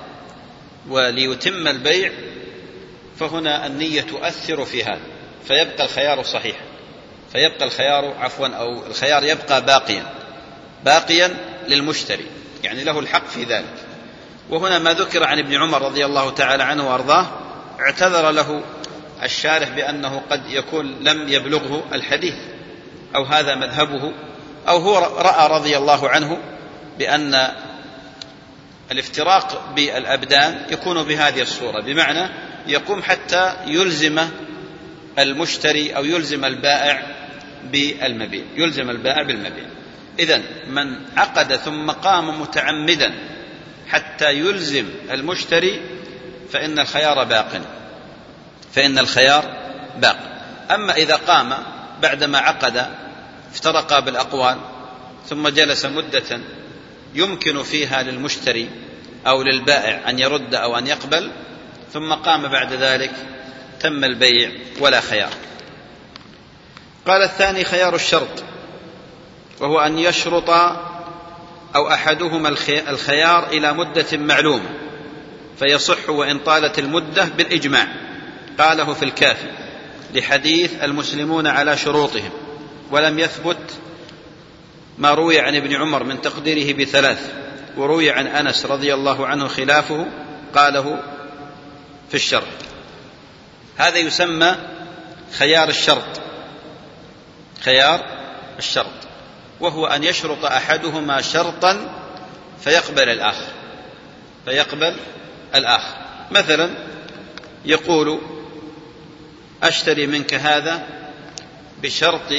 A: وليتم البيع، فهنا النية تؤثر في هذا، فيبقى الخيار صحيحا، فيبقى الخيار عفوا أو الخيار يبقى باقيا باقيا للمشتري، يعني له الحق في ذلك. وهنا ما ذكر عن ابن عمر رضي الله تعالى عنه وأرضاه، اعتذر له الشارح بأنه قد يكون لم يبلغه الحديث، أو هذا مذهبه، أو هو رأى رضي الله عنه بأن الافتراق بالأبدان يكون بهذه الصورة، بمعنى يقوم حتى يلزم المشتري أو يلزم البائع بالمبيع، يلزم البائع بالمبيع. إذن من عقد ثم قام متعمدا حتى يلزم المشتري فإن الخيار باق، فإن الخيار باق. أما إذا قام بعدما عقد افترقا بالأقوال ثم جلس مدة يمكن فيها للمشتري أو للبائع أن يرد أو أن يقبل، ثم قام بعد ذلك، تم البيع ولا خيار. قال الثاني خيار الشرط، وهو أن يشرط أو أحدهما الخيار إلى مدة معلومة فيصح وإن طالت المدة بالإجماع، قاله في الكافي لحديث المسلمون على شروطهم، ولم يثبت ما روي عن ابن عمر من تقديره بثلاث، وروي عن أنس رضي الله عنه خلافه قاله في الشرح. هذا يسمى خيار الشرط، خيار الشرط، وهو أن يشرط أحدهما شرطا فيقبل الآخر، فيقبل الآخر. مثلا يقول أشتري منك هذا بشرط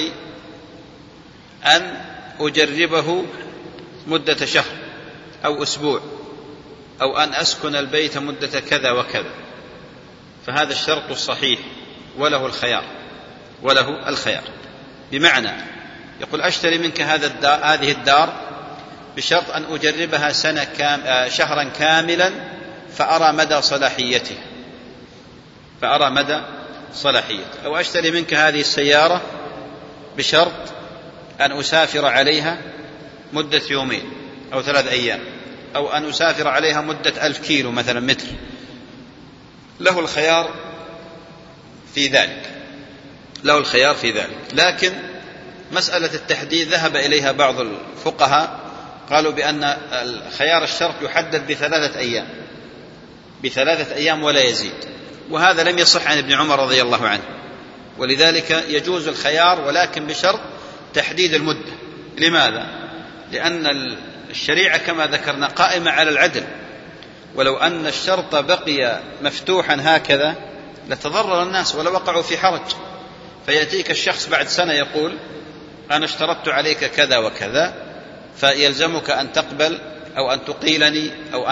A: أن أجربه مدة شهر أو أسبوع، أو أن أسكن البيت مدة كذا وكذا، فهذا الشرط الصحيح وله الخيار، وله الخيار. بمعنى يقول أشتري منك هذا الدار هذه الدار بشرط أن أجربها سنة كام شهرا كاملا فأرى مدى صلاحيته، فأرى مدى صلاحيته. أو أشتري منك هذه السيارة بشرط أن أسافر عليها مدة يومين أو ثلاث أيام، أو أن أسافر عليها مدة ألف كيلو مثلا متر، له الخيار في ذلك، له الخيار في ذلك. لكن مسألة التحديد ذهب إليها بعض الفقهاء، قالوا بأن خيار الشرط يحدد بثلاثة أيام، بثلاثة أيام ولا يزيد، وهذا لم يصح عن ابن عمر رضي الله عنه. ولذلك يجوز الخيار ولكن بشرط تحديد المدة. لماذا؟ لأن الشريعة كما ذكرنا قائمة على العدل، ولو أن الشرط بقي مفتوحا هكذا لتضرر الناس ولا وقعوا في حرج. فيأتيك الشخص بعد سنة يقول أنا اشترطت عليك كذا وكذا، فيلزمك أن تقبل أو أن تقيلني أو أن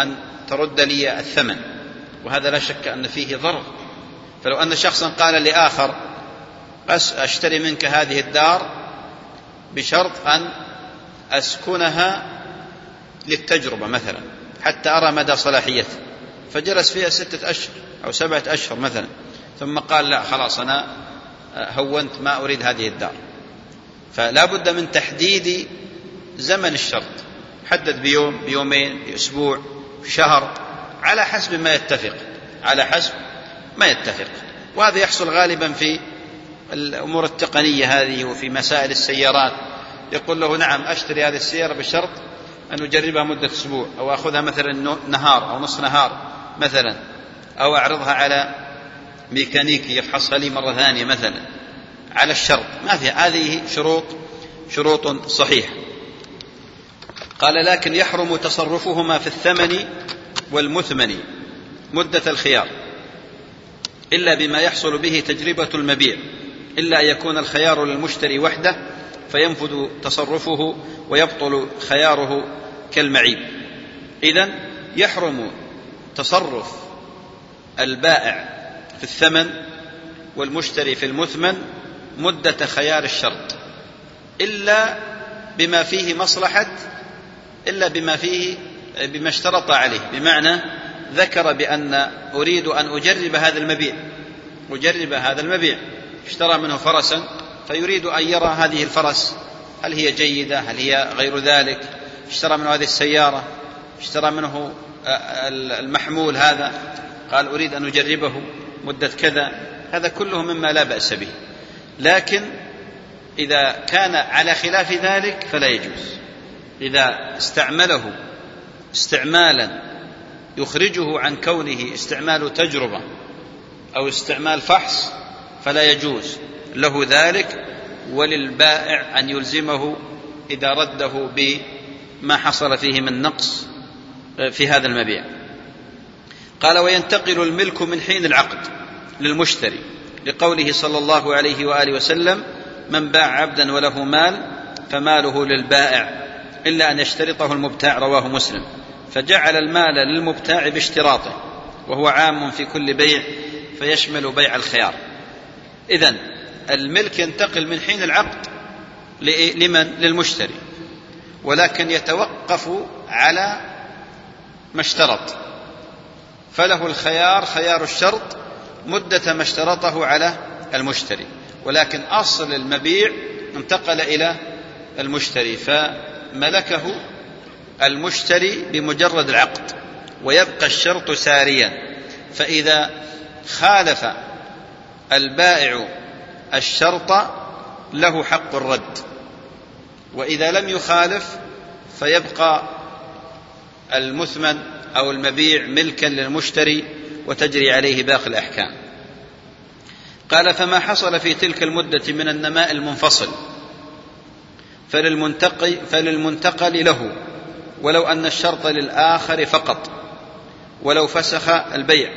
A: ترد لي الثمن، وهذا لا شك أن فيه ضرر. فلو أن شخصا قال لآخر أشتري منك هذه الدار بشرط أن أسكنها للتجربة مثلا حتى أرى مدى صلاحيته، فجلس فيها ستة أشهر أو سبعة أشهر مثلا، ثم قال لا خلاص أنا هونت ما أريد هذه الدار، فلا بد من تحديد زمن الشرط، حدد بيوم بيومين بأسبوع بشهر على حسب ما يتفق على حسب ما يتفق. وهذا يحصل غالبا في الأمور التقنية هذه وفي مسائل السيارات، يقول له نعم أشتري هذه السيارة بشرط أن أجربها مدة أسبوع، أو أخذها مثلا نهار أو نصف نهار مثلا، أو أعرضها على ميكانيكي يفحصها لي مرة ثانية مثلا على الشرط. ما في هذه شروط شروط صحيحة. قال لكن يحرم تصرفهما في الثمن والمثمن مدة الخيار إلا بما يحصل به تجربة المبيع، إلا أن يكون الخيار للمشتري وحده فينفذ تصرفه ويبطل خياره كالمعيب. إذن يحرم تصرف البائع في الثمن والمشتري في المثمن مدة خيار الشرط إلا بما فيه مصلحة إلا بما فيه بما اشترط عليه، بمعنى ذكر بأن أريد أن أجرب هذا المبيع أجرب هذا المبيع اشترى منه فرسا فيريد أن يرى هذه الفرس هل هي جيدة هل هي غير ذلك، اشترى منه هذه السيارة، اشترى منه المحمول هذا قال أريد أن أجربه مدة كذا، هذا كله مما لا بأس به. لكن إذا كان على خلاف ذلك فلا يجوز. إذا استعمله استعمالا يخرجه عن كونه استعمال تجربة أو استعمال فحص فلا يجوز له ذلك، وللبائع أن يلزمه إذا رده بما حصل فيه من نقص في هذا المبيع. قال وينتقل الملك من حين العقد للمشتري لقوله صلى الله عليه وآله وسلم من باع عبدا وله مال فماله للبائع إلا أن يشترطه المبتاع، رواه مسلم. فجعل المال للمبتاع باشتراطه وهو عام في كل بيع فيشمل بيع الخيار. إذن الملك ينتقل من حين العقد لمن؟ للمشتري، ولكن يتوقف على ما اشترط، فله الخيار خيار الشرط مدة ما اشترطه على المشتري، ولكن أصل المبيع انتقل إلى المشتري فملكه المشتري بمجرد العقد ويبقى الشرط ساريا. فإذا خالف البائع الشرط له حق الرد، وإذا لم يخالف فيبقى المثمن أو المبيع ملكا للمشتري وتجري عليه باقي الأحكام. قال فما حصل في تلك المدة من النماء المنفصل فللمنتقل, فللمنتقل له ولو أن الشرط للآخر فقط، ولو فسخ البيع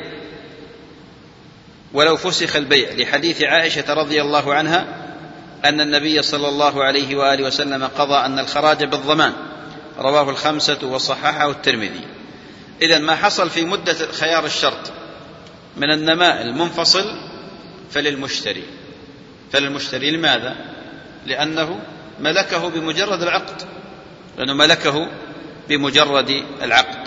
A: ولو فسخ البيع لحديث عائشة رضي الله عنها أن النبي صلى الله عليه وآله وسلم قضى أن الخراج بالضمان، رواه الخمسة وصححه الترمذي. إذن ما حصل في مدة خيار الشرط من النماء المنفصل فللمشتري فللمشتري لماذا؟ لأنه ملكه بمجرد العقد لأنه ملكه بمجرد العقد.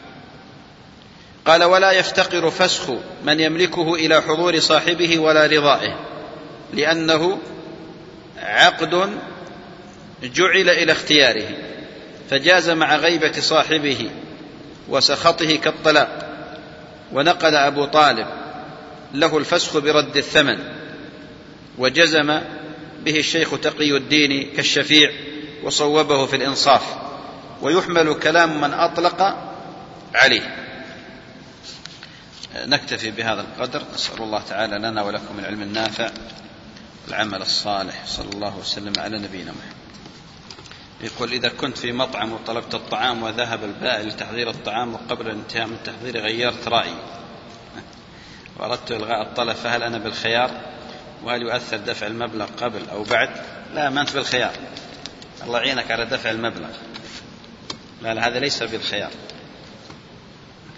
A: قال ولا يفتقر فسخ من يملكه إلى حضور صاحبه ولا رضائه، لأنه عقد جعل إلى اختياره فجاز مع غيبة صاحبه وسخطه كالطلاق. ونقل أبو طالب له الفسخ برد الثمن، وجزم به الشيخ تقي الدين كالشفيع وصوبه في الإنصاف، ويحمل كلام من أطلق عليه. نكتفي بهذا القدر، نسأل الله تعالى لنا ولكم العلم النافع والعمل الصالح، صلى الله وسلم على نبينا محمد. يقول إذا كنت في مطعم وطلبت الطعام وذهب البائع لتحضير الطعام وقبل الانتهاء من التحضير غيرت رأيي وأردت إلغاء الطلب، فهل أنا بالخيار؟ وهل يؤثر دفع المبلغ قبل أو بعد؟ لا، ما أنت بالخيار، الله يعينك على دفع المبلغ، لا لا هذا ليس بالخيار.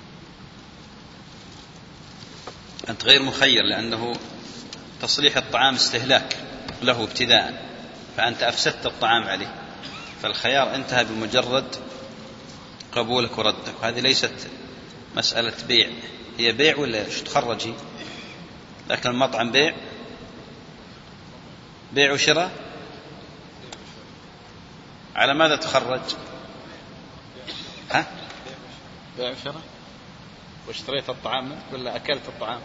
A: أنت غير مخير، لأنه تصليح الطعام استهلاك له ابتداء، فأنت أفسدت الطعام عليه، فالخيار انتهى بمجرد قبولك وردك. وهذه ليست مسألة بيع، هي بيع ولا شو تخرجي؟ لكن المطعم بيع، بيع وشراء. على ماذا تخرج؟ ها؟ بيع وشراء. واشتريت الطعام ولا أكلت الطعام؟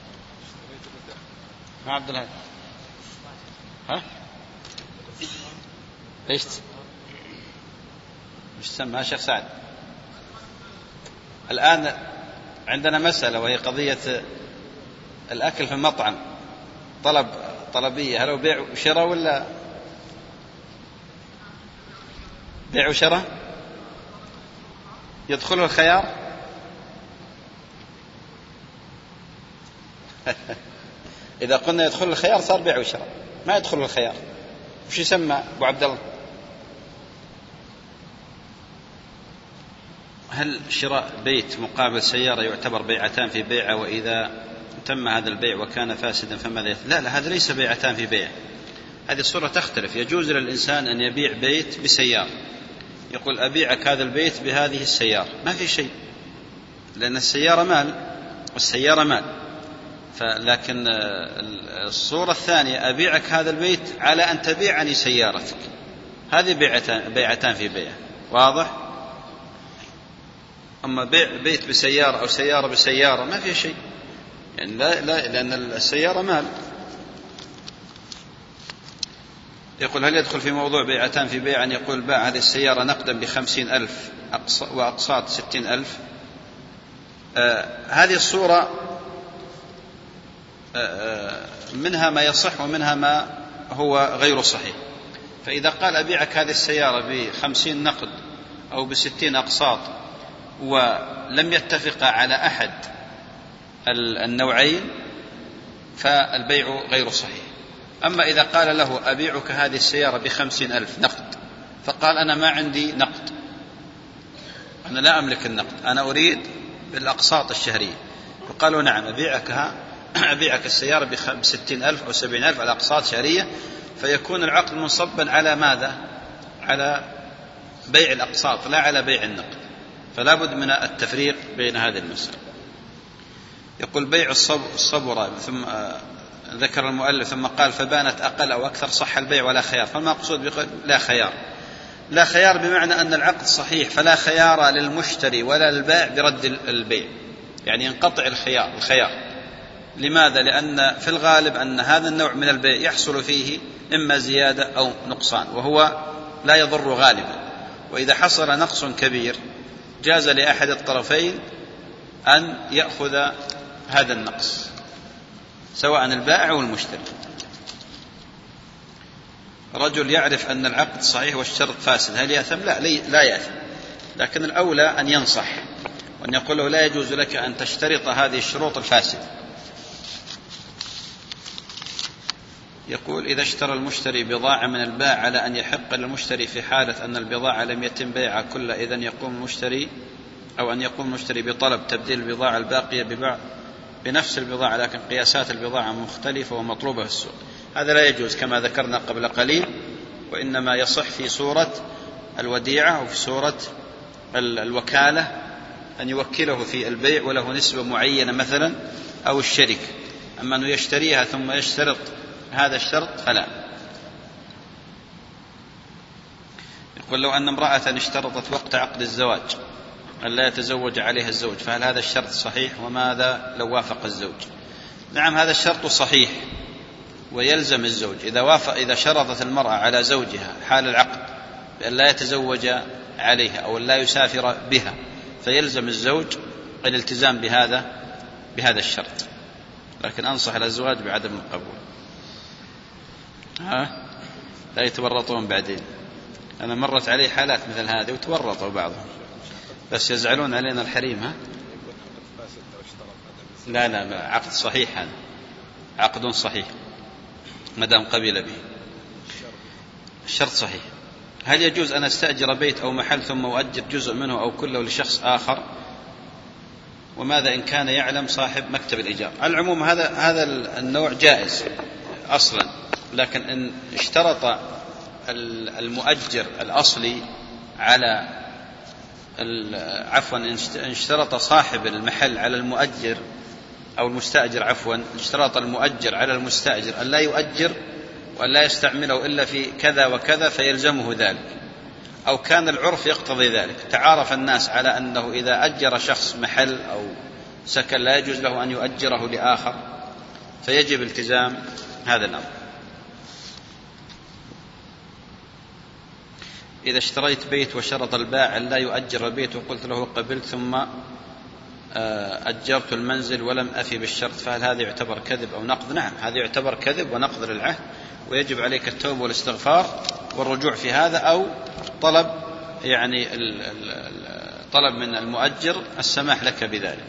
A: ها عبد الهادي؟ ها؟ ايش مش سمى شيخ سعد؟ الآن عندنا مسألة وهي قضية الأكل في المطعم، طلب طلبية، هل هو بيع وشراء ولا بيع وشراء؟ يدخل الخيار؟ إذا قلنا يدخل الخيار صار بيع وشراء، ما يدخل الخيار. وش يسمى أبو عبد الله؟ هل شراء بيت مقابل سيارة يعتبر بيعتان في بيعة؟ وإذا تم هذا البيع وكان فاسدا فماذا يفعل؟ لا لا، هذا ليس بيعتان في بيعة، هذه الصورة تختلف. يجوز للإنسان أن يبيع بيت بسيارة، يقول أبيعك هذا البيت بهذه السيارة، ما في شيء، لأن السيارة مال والسيارة مال. لكن الصورة الثانية أبيعك هذا البيت على أن تبيعني سيارتك، هذه بيعتان, بيعتان في بيعة، واضح؟ أما بيع بيت بسيارة أو سيارة بسيارة ما في شيء، يعني لا, لا لأن السيارة مال. يقول هل يدخل في موضوع بيعتان في بيع أن يقول باع هذه السيارة نقدا بخمسين ألف وأقساط ستين ألف؟ آه هذه الصورة آه منها ما يصح ومنها ما هو غير صحيح. فإذا قال أبيعك هذه السيارة بخمسين نقد أو بستين أقساط ولم يتفق على أحد النوعين فالبيع غير صحيح. أما إذا قال له أبيعك هذه السيارة بخمسين ألف نقد، فقال أنا ما عندي نقد، أنا لا أملك النقد، أنا أريد بالأقساط الشهرية، فقالوا نعم أبيعك أبيعك السيارة بستين ألف أو سبعين ألف على أقساط شهرية، فيكون العقد منصبا على ماذا؟ على بيع الأقساط لا على بيع النقد، فلا بد من التفريق بين هذه المسألة. يقول بيع الصبرة، ثم ذكر المؤلف ثم قال فبانت أقل أو أكثر صح البيع ولا خيار. فالمقصود بقول لا خيار، لا خيار بمعنى أن العقد صحيح، فلا خيار للمشتري ولا للبائع برد البيع، يعني ينقطع الخيار الخيار لماذا؟ لأن في الغالب أن هذا النوع من البيع يحصل فيه إما زيادة أو نقصان، وهو لا يضر غالبا. وإذا حصل نقص كبير جاز لأحد الطرفين أن يأخذ هذا النقص، سواء البائع أو المشتري. رجل يعرف أن العقد صحيح والشرط فاسد، هل يأثم؟ لا لا يأثم، لكن الأولى أن ينصح وأن يقول له لا يجوز لك أن تشترط هذه الشروط الفاسدة. يقول إذا اشترى المشتري بضاعة من البائع على أن يحق للمشتري في حالة أن البضاعة لم يتم بيعها كلها، إذن يقوم المشتري أو أن يقوم المشتري بطلب تبديل البضاعة الباقية بباع بنفس البضاعة لكن قياسات البضاعة مختلفة ومطلوبة في السوق. هذا لا يجوز كما ذكرنا قبل قليل، وإنما يصح في صورة الوديعة أو في صورة الوكالة أن يوكله في البيع وله نسبة معينة مثلا، أو الشركة. أما أنه يشتريها ثم يشترط هذا الشرط فلا. يقول لو أن امرأة اشترطت وقت عقد الزواج أن لا يتزوج عليها الزوج، فهل هذا الشرط صحيح؟ وماذا لو وافق الزوج؟ نعم هذا الشرط صحيح ويلزم الزوج إذا وافق، إذا شرطت المرأة على زوجها حال العقد بأن لا يتزوج عليها أو لا يسافر بها، فيلزم الزوج الالتزام بهذا بهذا الشرط. لكن أنصح الأزواج بعدم القبول، ها لا يتورطون بعدين. أنا مرت علي حالات مثل هذه وتورطوا بعضهم، بس يزعلون علينا الحريم. ها لا لا لا، عقد صحيح، هذا عقد صحيح ما دام قبل به، الشرط صحيح. هل يجوز أن أستأجر بيت أو محل ثم أؤجر جزء منه أو كله لشخص آخر وماذا إن كان يعلم صاحب مكتب الإيجار. على العموم هذا هذا النوع جائز أصلا، لكن إن اشترط المؤجر الأصلي على عفوا إن اشترط صاحب المحل على المؤجر أو المستأجر عفوا اشترط المؤجر على المستأجر أن لا يؤجر وأن لا يستعمله إلا في كذا وكذا فيلزمه ذلك، أو كان العرف يقتضي ذلك، تعارف الناس على أنه إذا أجر شخص محل أو سكن لا يجوز له أن يؤجره لآخر، فيجب التزام هذا الأمر. إذا اشتريت بيت وشرط البائع أن لا يؤجر البيت وقلت له قبلت ثم أجرت المنزل ولم أفي بالشرط، فهل هذا يعتبر كذب أو نقض؟ نعم، هذا يعتبر كذب ونقض للعهد، ويجب عليك التوبة والاستغفار والرجوع في هذا، أو طلب يعني طلب من المؤجر السماح لك بذلك.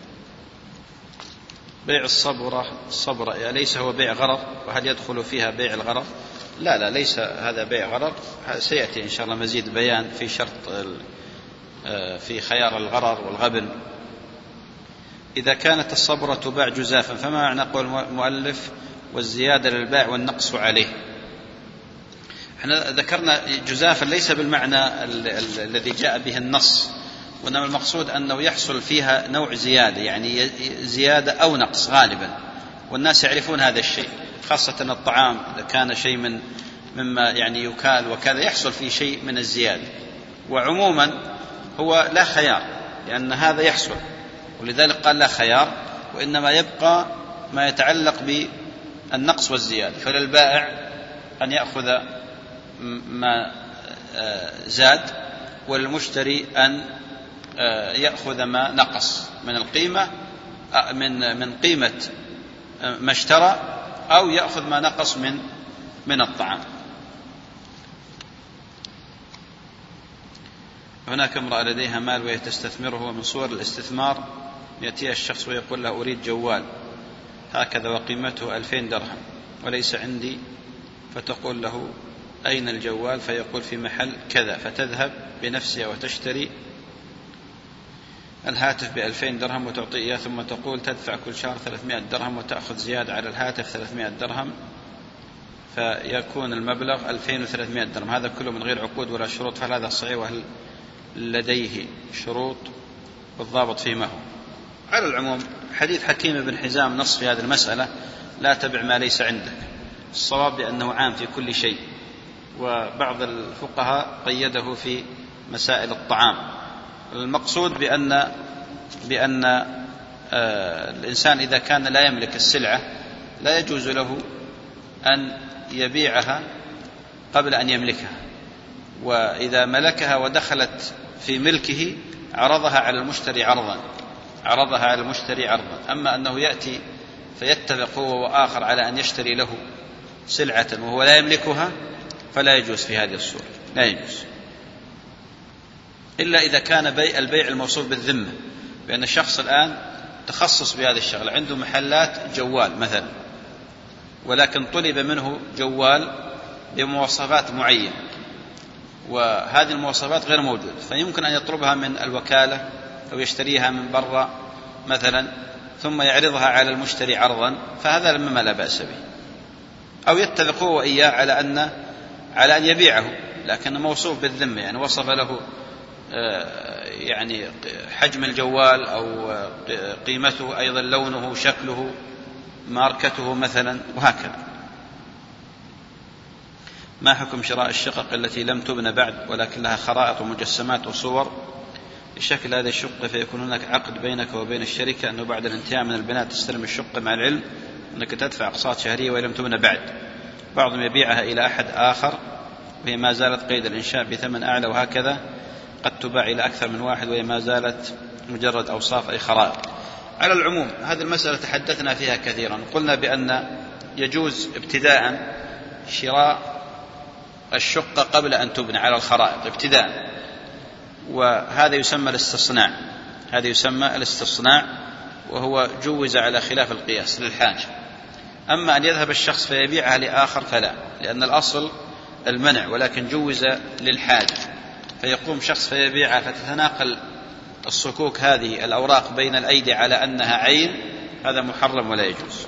A: بيع الصبرة الصبرة يعني ليس هو بيع غرر، وهل يدخل فيها بيع الغرر؟ لا لا، ليس هذا بيع غرر، سيأتي إن شاء الله مزيد بيان في شرط في خيار الغرر والغبن. إذا كانت الصبرة تباع جزافا فما معنى قول المؤلف والزيادة للبائع والنقص عليه؟ احنا ذكرنا جزافا ليس بالمعنى الذي جاء به النص، وإنما المقصود أنه يحصل فيها نوع زيادة، يعني زيادة أو نقص غالبا، والناس يعرفون هذا الشيء، خاصة الطعام إذا كان شيء من مما يعني يكال وكذا يحصل فيه شيء من الزيادة، وعموما هو لا خيار لأن هذا يحصل، ولذلك قال لا خيار، وإنما يبقى ما يتعلق بالنقص والزيادة، فللبائع أن يأخذ ما زاد، والمشتري أن يأخذ ما نقص من القيمة من من قيمة ما اشترى، أو يأخذ ما نقص من من الطعام. هناك امرأة لديها مال وهي تستثمره، ومن صور الاستثمار يأتيها الشخص ويقول لها أريد جوال هكذا وقيمته ألفين درهم وليس عندي، فتقول له أين الجوال؟ فيقول في محل كذا، فتذهب بنفسها وتشتري الهاتف بألفين درهم وتعطيه إياه، ثم تقول تدفع كل شهر ثلاثمائة درهم وتأخذ زيادة على الهاتف ثلاثمائة درهم، فيكون المبلغ ألفين وثلاثمائة درهم، هذا كله من غير عقود ولا شروط، فهل هذا صحيح؟ وهل لديه شروط بالضابط فيما هو؟ على العموم حديث حكيم بن حزام نص في هذه المسألة، لا تبع ما ليس عندك، الصواب بأنه عام في كل شيء، وبعض الفقهاء قيده في مسائل الطعام. المقصود بأن بأن آه الإنسان إذا كان لا يملك السلعة لا يجوز له أن يبيعها قبل أن يملكها، وإذا ملكها ودخلت في ملكه عرضها على المشتري عرضا عرضها على المشتري عرضا أما أنه يأتي فيتفق هو وآخر على أن يشتري له سلعة وهو لا يملكها فلا يجوز في هذه الصورة، لا يجوز، إلا إذا كان بيع البيع الموصوف بالذمة، بأن الشخص الآن تخصص بهذا الشغل، عنده محلات جوال مثلا، ولكن طلب منه جوال بمواصفات معينة، وهذه المواصفات غير موجودة، فيمكن أن يطلبها من الوكالة أو يشتريها من برا مثلا، ثم يعرضها على المشتري عرضا، فهذا مما لا بأس به، أو يتفق هو وإياه على أن على أن يبيعه لكن موصوف بالذمة، يعني وصف له يعني حجم الجوال أو قيمته، أيضا لونه، شكله، ماركته مثلا، وهكذا. ما حكم شراء الشقق التي لم تبنى بعد ولكن لها خرائط ومجسمات وصور لشكل هذه الشقة، فيكون هناك عقد بينك وبين الشركة أنه بعد الانتهاء من البناء تستلم الشقة، مع العلم أنك تدفع أقساط شهرية وهي لم تبنى بعد؟ بعضهم يبيعها إلى أحد آخر وهي ما زالت قيد الإنشاء بثمن أعلى، وهكذا قد تباع إلى أكثر من واحد وهي ما زالت مجرد أوصاف أي خرائط. على العموم هذه المسألة تحدثنا فيها كثيرا، قلنا بأن يجوز ابتداء شراء الشقة قبل أن تبنى على الخرائط ابتداء، وهذا يسمى الاستصناع، هذا يسمى الاستصناع وهو جوز على خلاف القياس للحاجة. أما أن يذهب الشخص فيبيعها لآخر فلا، لأن الأصل المنع، ولكن جوز للحاجة، فيقوم شخص فيبيعها فتتناقل الصكوك هذه الأوراق بين الأيدي على أنها عين هذا محرم ولا يجوز.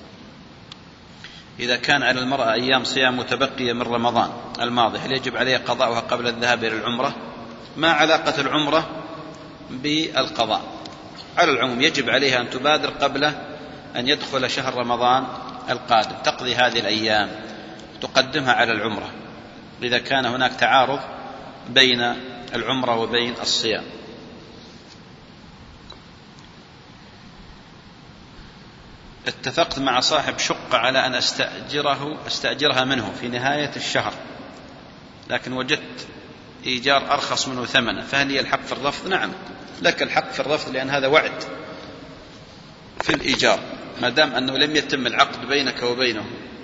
A: إذا كان على المرأة أيام صيام متبقية من رمضان الماضي هل يجب عليها قضاؤها قبل الذهاب إلى العمرة؟ ما علاقة العمرة بالقضاء؟ على العموم يجب عليها أن تبادر قبل أن يدخل شهر رمضان القادم، تقضي هذه الأيام تقدمها على العمرة إذا كان هناك تعارض بين العمرة وبين الصيام. اتفقت مع صاحب شقة على أن أستأجره أستأجرها منه في نهاية الشهر، لكن وجدت إيجار أرخص منه ثمنه، فهل لي الحق في الرفض؟ نعم لك الحق في الرفض، لأن هذا وعد في الإيجار، ما دام أنه لم يتم العقد بينك وبينه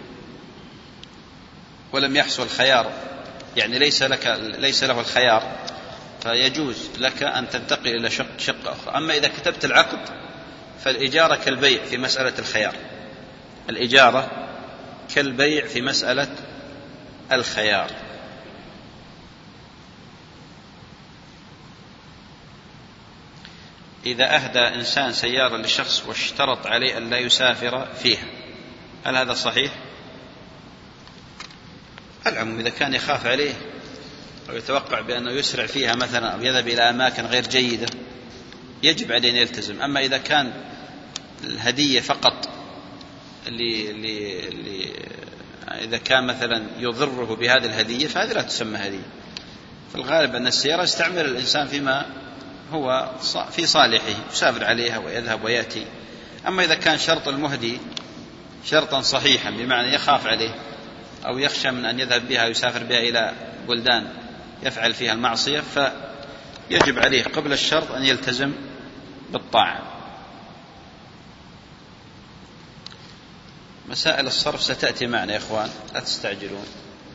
A: ولم يحصل خيار، يعني ليس لك ليس له الخيار، فيجوز لك أن تنتقل إلى شق شقة أخرى. أما إذا كتبت العقد فالإجارة كالبيع في مسألة الخيار، الإجارة كالبيع في مسألة الخيار. إذا أهدى إنسان سيارة لشخص واشترط عليه أن لا يسافر فيها هل هذا صحيح؟ العموم إذا كان يخاف عليه أو يتوقع بأنه يسرع فيها مثلا أو يذهب إلى أماكن غير جيدة يجب عليه أن يلتزم. أما إذا كان الهدية فقط اللي اللي اللي إذا كان مثلا يضره بهذه الهدية فهذه لا تسمى هدية. في الغالب أن السيارة يستعمل الإنسان فيما هو في صالحه، يسافر عليها ويذهب ويأتي. أما إذا كان شرط المهدي شرطا صحيحا بمعنى يخاف عليه أو يخشى من أن يذهب بها ويسافر بها إلى بلدان يفعل فيها المعصية فيجب عليه قبل الشرط أن يلتزم بالطاعة. مسائل الصرف ستأتي معنا يا إخوان لا تستعجلون.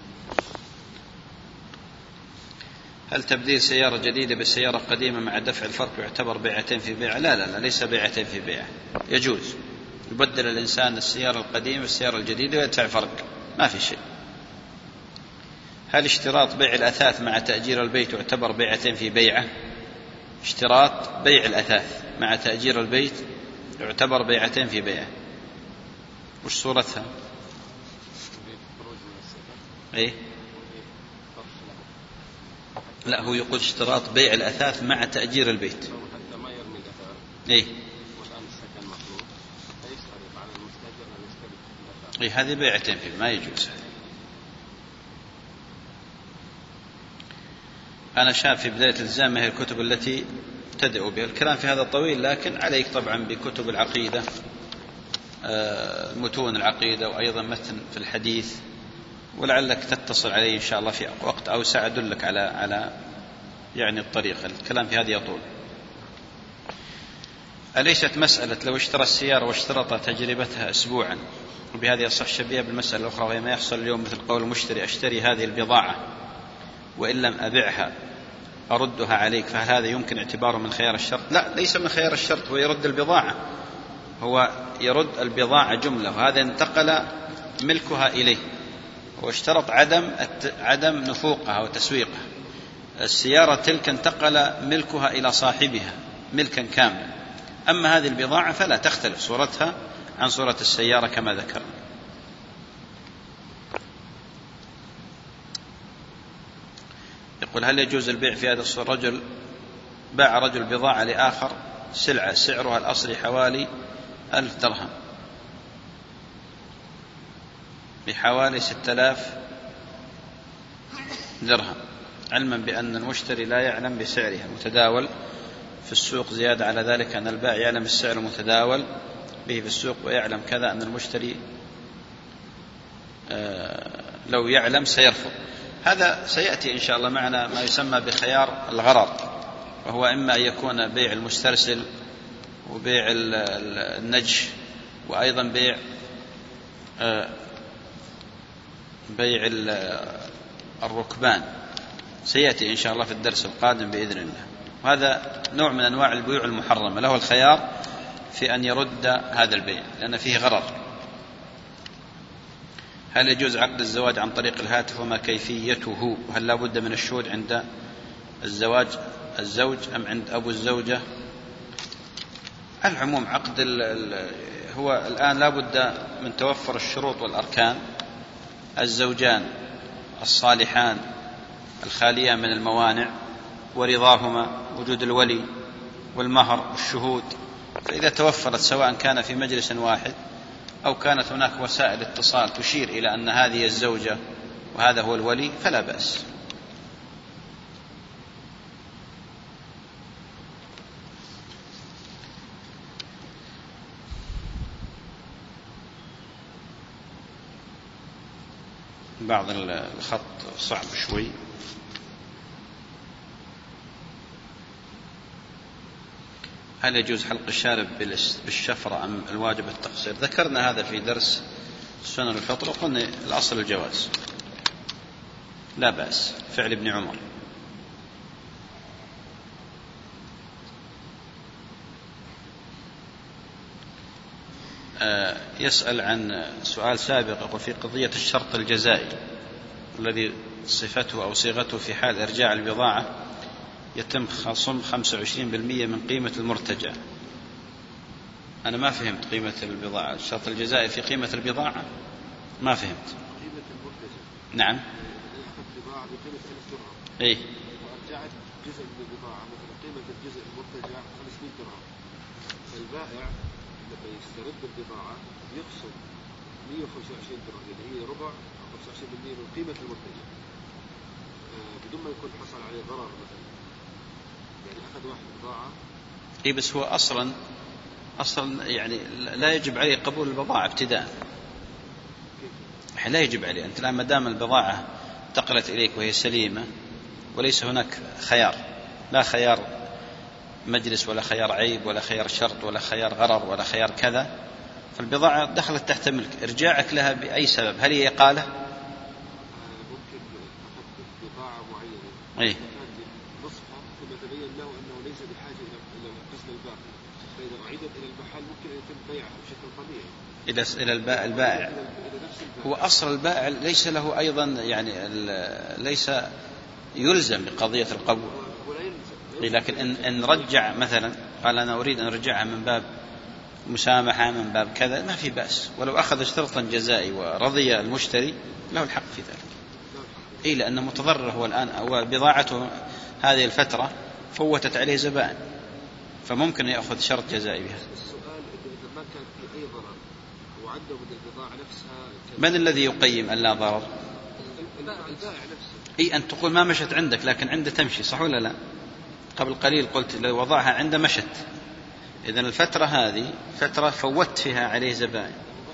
A: هل تبديل سيارة جديدة بالسيارة قديمة مع دفع الفرق يعتبر بيعتين في بيع؟ لا لا لا ليس بيعتين في بيع، يجوز يبدل الإنسان السيارة القديمة بالسيارة الجديدة ويدفع فرق، ما في شيء. هل اشتراط بيع الأثاث مع تأجير البيت يعتبر بيعتين في بيعة؟ اشتراط بيع الأثاث مع تأجير البيت يعتبر بيعتين في بيعة. وش صورتها؟ ايه لا هو يقول اشتراط بيع الأثاث مع تأجير البيت. ايه ايه هذه بيعتين في ما يجوز. أنا شاف في بداية الإلزام هي الكتب التي تدعو بها. الكلام في هذا طويل، لكن عليك طبعا بكتب العقيدة، متون العقيدة، وأيضا متن في الحديث، ولعلك تتصل عليه إن شاء الله في وقت أوسع أدلك على على يعني الطريقة. الكلام في هذه يطول. أليست مسألة لو اشترى السيارة واشترط تجربتها أسبوعا وبهذه يصح شبيهة بالمسألة الأخرى وهي ما يحصل اليوم مثل قول المشتري أشتري هذه البضاعة وإن لم أبيعها أردها عليك، فهل هذا يمكن اعتباره من خيار الشرط؟ لا ليس من خيار الشرط، هو يرد البضاعة، هو يرد البضاعة جملة، وهذا انتقل ملكها إليه، واشترط عدم عدم نفوقها وتسويقها. السيارة تلك انتقل ملكها إلى صاحبها ملكا كاملا، أما هذه البضاعة فلا تختلف صورتها عن صورة السيارة كما ذكر. يقول هل يجوز البيع في هذا الصورة؟ رجل باع رجل بضاعة لآخر سلعة سعرها الأصلي حوالي ألف درهم بحوالي ستة آلاف درهم، علما بأن المشتري لا يعلم بسعرها المتداول في السوق، زيادة على ذلك أن البائع يعلم السعر المتداول به في السوق ويعلم كذا أن المشتري لو يعلم سيرفض. هذا سيأتي إن شاء الله معنا ما يسمى بخيار الغرر، وهو إما أن يكون بيع المسترسل وبيع النجش وأيضا بيع بيع الركبان، سيأتي إن شاء الله في الدرس القادم بإذن الله. وهذا نوع من أنواع البيوع المحرمة، له الخيار في أن يرد هذا البيع لأن فيه غرر. هل يجوز عقد الزواج عن طريق الهاتف وما كيفيته؟ وهل لا بد من الشهود عند الزواج؟ الزوج أم عند أبو الزوجة؟ العموم عقد هو الآن لا بد من توفر الشروط والأركان: الزوجان الصالحان الخاليان من الموانع ورضاهما، وجود الولي والمهر والشهود. فإذا توفرت سواء كان في مجلس واحد أو كانت هناك وسائل اتصال تشير إلى أن هذه الزوجة وهذا هو الولي فلا بأس. بعض الخط صعب شوي. هل يجوز حلق الشارب بالشفرة أم الواجب التقصير؟ ذكرنا هذا في درس سنن الفطر وقلنا الأصل الجواز، لا بأس، فعل ابن عمر. يسأل عن سؤال سابق، يقول في قضية الشرط الجزائي الذي صفته أو صيغته في حال إرجاع البضاعة يتم خصم خمسة وعشرين بالمئة من قيمة المرتجع. أنا ما فهمت قيمة البضاعة. الشرط الجزائي في قيمة البضاعة ما فهمت.
B: قيمة المرتجع.
A: نعم.
B: أخذ بضاعة بقيمة ألف درهم.
A: إيه.
B: ورجعت جزء من البضاعة، مثلا قيمة الجزء المرتجع خمسمائة درهم. فالبائع لما يسترد البضاعة يقسم مئة وخمسة وعشرين درهم، اللي هي ربع أو خمسة وعشرين بالمئة من قيمة المرتجع، بدون ما يكون حصل عليه ضرر. مثلا يعني أخذ واحد بضاعة.
A: إيه بس هو أصلا أصلا يعني لا يجب عليه قبول البضاعة ابتداء. لا يجب عليه. أنت الآن ما دام البضاعة انتقلت إليك وهي سليمة وليس هناك خيار، لا خيار مجلس ولا خيار عيب ولا خيار شرط ولا خيار غرر ولا خيار كذا، فالبضاعة دخلت تحت ملك. إرجاعك لها بأي سبب، هل هي إقالة؟
B: ممكن أخذ بضاعة معينة.
A: إيه.
B: نصفها ثم تبين له أنه ليس بحاجة إلى القسم الباقي، فإذا أعيدت إلى المحل ممكن أن يتم بيعها بشكل طبيعي
A: إلى إلى البائع. هو أصل البائع ليس له أيضا يعني ليس يلزم بقضية القبول، لكن إن, إن رجع مثلا قال أنا أريد أن أرجعها من باب مسامحة من باب كذا ما في بأس، ولو أخذ شرطا جزائي ورضي المشتري له الحق في ذلك. إيه لأنه متضرر هو الآن، أو بضاعته هذه الفترة فوتت عليه زبائن، فممكن يأخذ شرط جزائي بها.
B: السؤال إذا ما كان في أي ضرر وعنده من البضاعة نفسها،
A: من الذي يقيم أن لا ضرر؟
B: البائع نفسه.
A: إيه أن تقول ما مشت عندك لكن عنده تمشي، صح ولا لا؟ قبل قليل قلت لو وضعها عنده مشت، إذن الفترة هذه فترة فوت فيها عليه زبائن.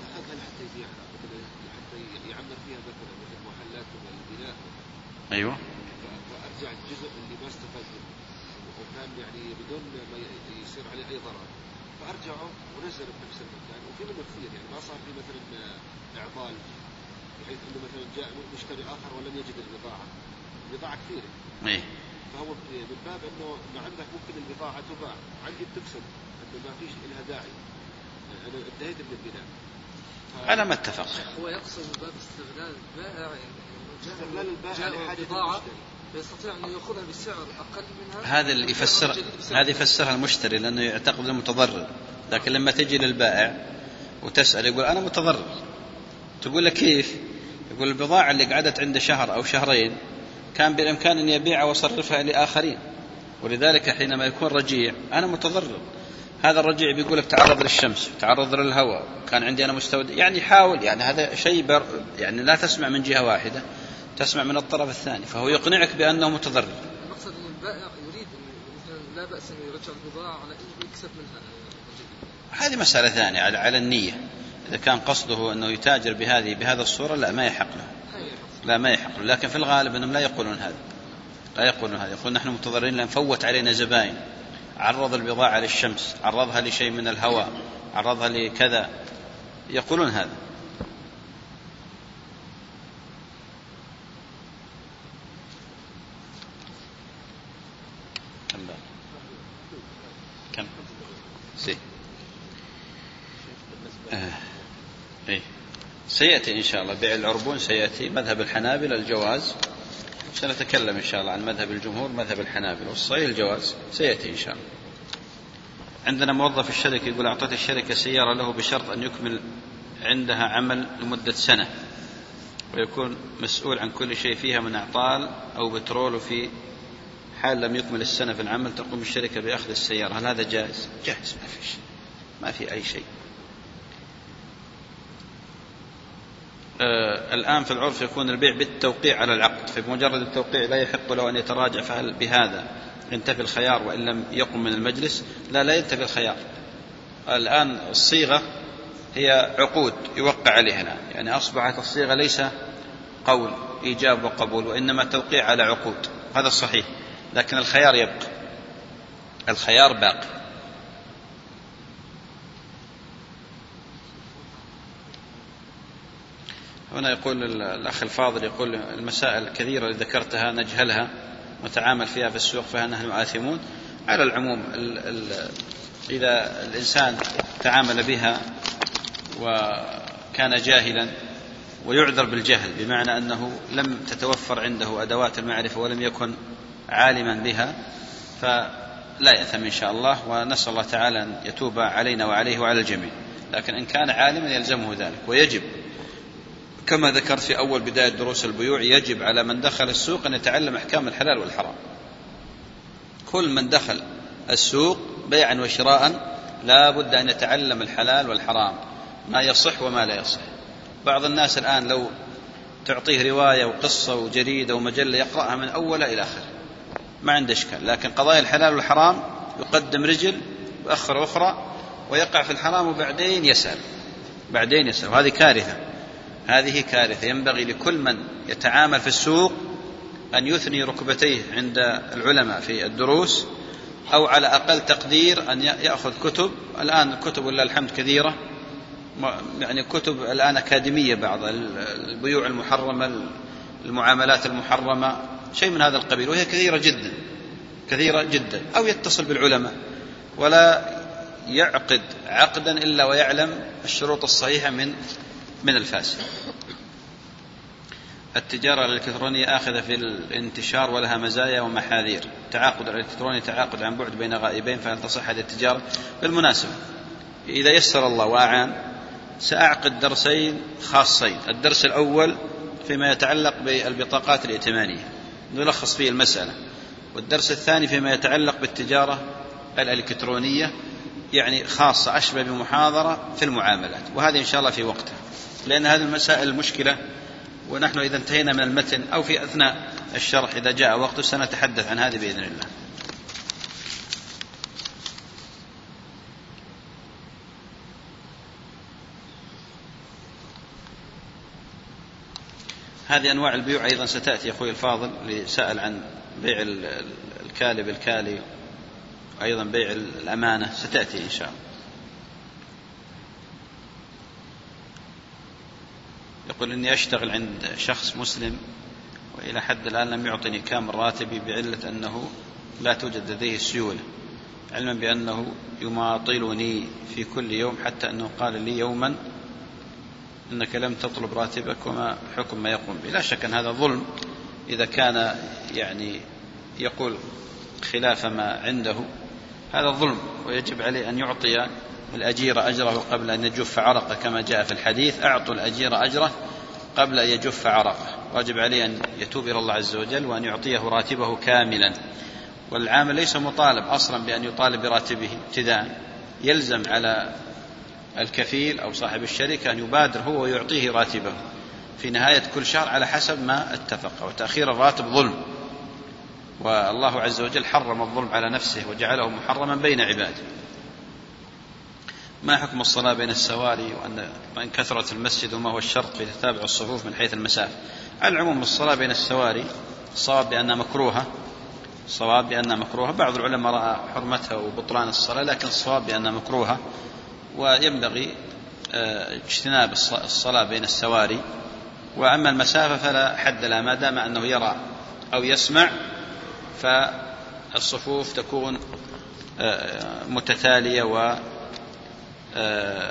A: أيوة.
B: فأرجع الجزء اللي ما استفاد منه وكان يعني بدون ما يصير عليه أي ضرر، فأرجعه ونزل بنفس المكان. وفي منه كثير يعني ما صار في مثلا إعطال بحيث إنه مثلا جاء مشتري آخر ولم يجد البضاعة. البضاعة كثيرة.
A: إيه.
B: فهو من باب إنه إنه عندك ممكن البضاعة تباع، عندي بتكسب، إنه ما فيش إلها داعي، أنا انتهيت من البناء.
A: أنا ما اتفق.
C: هو يقصد باب استغلال البائع،
B: استغلال البائع لحاجة
C: البضاعة فيستطيع أن يأخذها بسعر أقل منها.
A: هذا اللي يفسر، هذا يفسرها المشتري لأنه يعتقد المتضرر. لكن لما تجي للبائع وتسأل يقول أنا متضرر، تقول له كيف؟ يقول البضاعة اللي قعدت عنده شهر أو شهرين كان بالإمكان أن يبيعها وصرفها لآخرين، ولذلك حينما يكون رجيع أنا متضرر. هذا الرجيع بيقول لك تعرض للشمس، تعرض للهواء، كان عندي أنا مستودع، يعني حاول، يعني هذا شيء بر يعني لا تسمع من جهة واحدة، تسمع من الطرف الثاني، فهو يقنعك بأنه متضرر.
C: المقصد أن البائع يريد مثلا لا بأس أن يرجع البضاعة على أنه يكسب منها.
A: هذه مسألة ثانية على على النية. إذا كان قصده أنه يتاجر بهذه بهذا الصورة لا ما يحق له، لا ما يحق له. لكن في الغالب أنهم لا يقولون هذا، لا يقولون هذا، يقول نحن متضررين لأن فوت علينا زبائن، عرض البضاعة للشمس، عرضها لشيء من الهواء، عرضها لكذا، يقولون هذا. كم سي آه. إيه. سيأتي إن شاء الله بيع العربون، سيأتي مذهب الحنابلة الجواز سنتكلم إن شاء الله عن مذهب الجمهور مذهب الحنابلة، والصحيح الجواز سيأتي إن شاء الله. عندنا موظف الشركة يقول أعطت الشركة سيارة له بشرط أن يكمل عندها عمل لمدة سنة ويكون مسؤول عن كل شيء فيها من أعطال أو بترول، وفي حال لم يكمل السنة في العمل تقوم الشركة بأخذ السيارة. هل هذا جائز؟ جائز، ما في شيء، ما في أي شيء. آه الآن في العرف يكون البيع بالتوقيع على العقد، فبمجرد التوقيع لا يحق له أن يتراجع، فهل بهذا ينتفي الخيار وإن لم يقم من المجلس؟ لا لا ينتفي الخيار. الآن الصيغة هي عقود يوقع عليها الآن، يعني أصبحت الصيغة ليس قول إيجاب وقبول، وإنما توقيع على عقود، هذا الصحيح، لكن الخيار يبقى، الخيار باقي. هنا يقول الأخ الفاضل، يقول المسائل الكثيرة اللي ذكرتها نجهلها وتعامل فيها في السوق فهل نحن آثمون؟ على العموم ال ال إذا الإنسان تعامل بها وكان جاهلا ويعذر بالجهل، بمعنى أنه لم تتوفر عنده أدوات المعرفة ولم يكن عالما بها، فلا يأثم إن شاء الله، ونسأل الله تعالى أن يتوب علينا وعليه وعلى الجميع. لكن إن كان عالما يلزمه ذلك، ويجب كما ذكرت في أول بداية دروس البيوع يجب على من دخل السوق أن يتعلم أحكام الحلال والحرام. كل من دخل السوق بيعا وشراء لا بد أن يتعلم الحلال والحرام، ما يصح وما لا يصح. بعض الناس الآن لو تعطيه رواية وقصة وجريدة ومجلة يقرأها من أولها إلى آخر ما عنده إشكال، لكن قضايا الحلال والحرام يقدم رجل وأخر أخرى ويقع في الحرام وبعدين يسأل بعدين يسأل وهذه كارثة، هذه كارثة. ينبغي لكل من يتعامل في السوق أن يثني ركبتيه عند العلماء في الدروس، أو على أقل تقدير أن يأخذ كتب. الآن الكتب ولله الحمد كثيرة، يعني كتب الآن أكاديمية، بعض البيوع المحرمة، المعاملات المحرمة، شيء من هذا القبيل، وهي كثيرة جدا كثيرة جدا. أو يتصل بالعلماء ولا يعقد عقدا إلا ويعلم الشروط الصحيحة من من الفاسد. التجارة الإلكترونية آخذة في الانتشار ولها مزايا ومحاذير. تعاقد الإلكتروني تعاقد عن بعد بين غائبين، فهل تصح هذه التجارة؟ بالمناسبة إذا يسر الله وأعان سأعقد درسين خاصين. الدرس الأول فيما يتعلق بالبطاقات الائتمانية نلخص فيه المسألة، والدرس الثاني فيما يتعلق بالتجارة الإلكترونية، يعني خاصة أشبه بمحاضرة في المعاملات، وهذه إن شاء الله في وقتها، لأن هذه المسائل المشكلة، ونحن إذا انتهينا من المتن أو في أثناء الشرح إذا جاء وقته سنتحدث عن هذه بإذن الله. هذه أنواع البيوع أيضا ستأتي. أخوي الفاضل اللي سأل عن بيع الكالي بالكالي، أيضا بيع الأمانة ستأتي إن شاء الله. يقول إني أشتغل عند شخص مسلم وإلى حد الآن لم يعطني كامل راتبي بعلة أنه لا توجد لديه السيولة، علما بأنه يماطلني في كل يوم، حتى أنه قال لي يوما إنك لم تطلب راتبك وما حكم ما يقوم به. لا شك أن هذا ظلم إذا كان يعني يقول خلاف ما عنده، هذا ظلم، ويجب عليه أن يعطي الأجير أجره قبل أن يجف عرقه، كما جاء في الحديث أعطوا الأجير أجره قبل أن يجف عرقه. واجب عليه أن يتوب إلى الله عز وجل وأن يعطيه راتبه كاملا. والعامل ليس مطالب أصلا بأن يطالب براتبه ابتداء، يلزم على الكفيل أو صاحب الشركة أن يبادر هو ويعطيه راتبه في نهاية كل شهر على حسب ما اتفق، وتأخير الراتب ظلم، والله عز وجل حرم الظلم على نفسه وجعله محرما بين عباده. ما حكم الصلاة بين السواري وأن كثرة المسجد، وما هو الشرط في تتابع الصفوف من حيث المسافة؟ على العموم الصلاة بين السواري الصواب بأنها مكروهة، الصواب بأنها مكروهة. بعض العلماء رأى حرمتها وبطلان الصلاة، لكن الصواب بأنها مكروهة، وينبغي اجتناب الصلاة بين السواري. وأما المسافة فلا حد لها، ما دام أنه يرى أو يسمع فالصفوف تكون متتالية و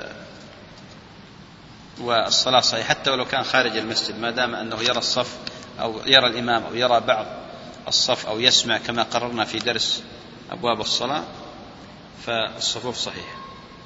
A: والصلاة صحيحة، حتى ولو كان خارج المسجد، ما دام أنه يرى الصف أو يرى الإمام أو يرى بعض الصف أو يسمع كما قررنا في درس أبواب الصلاة فالصفوف صحيحة.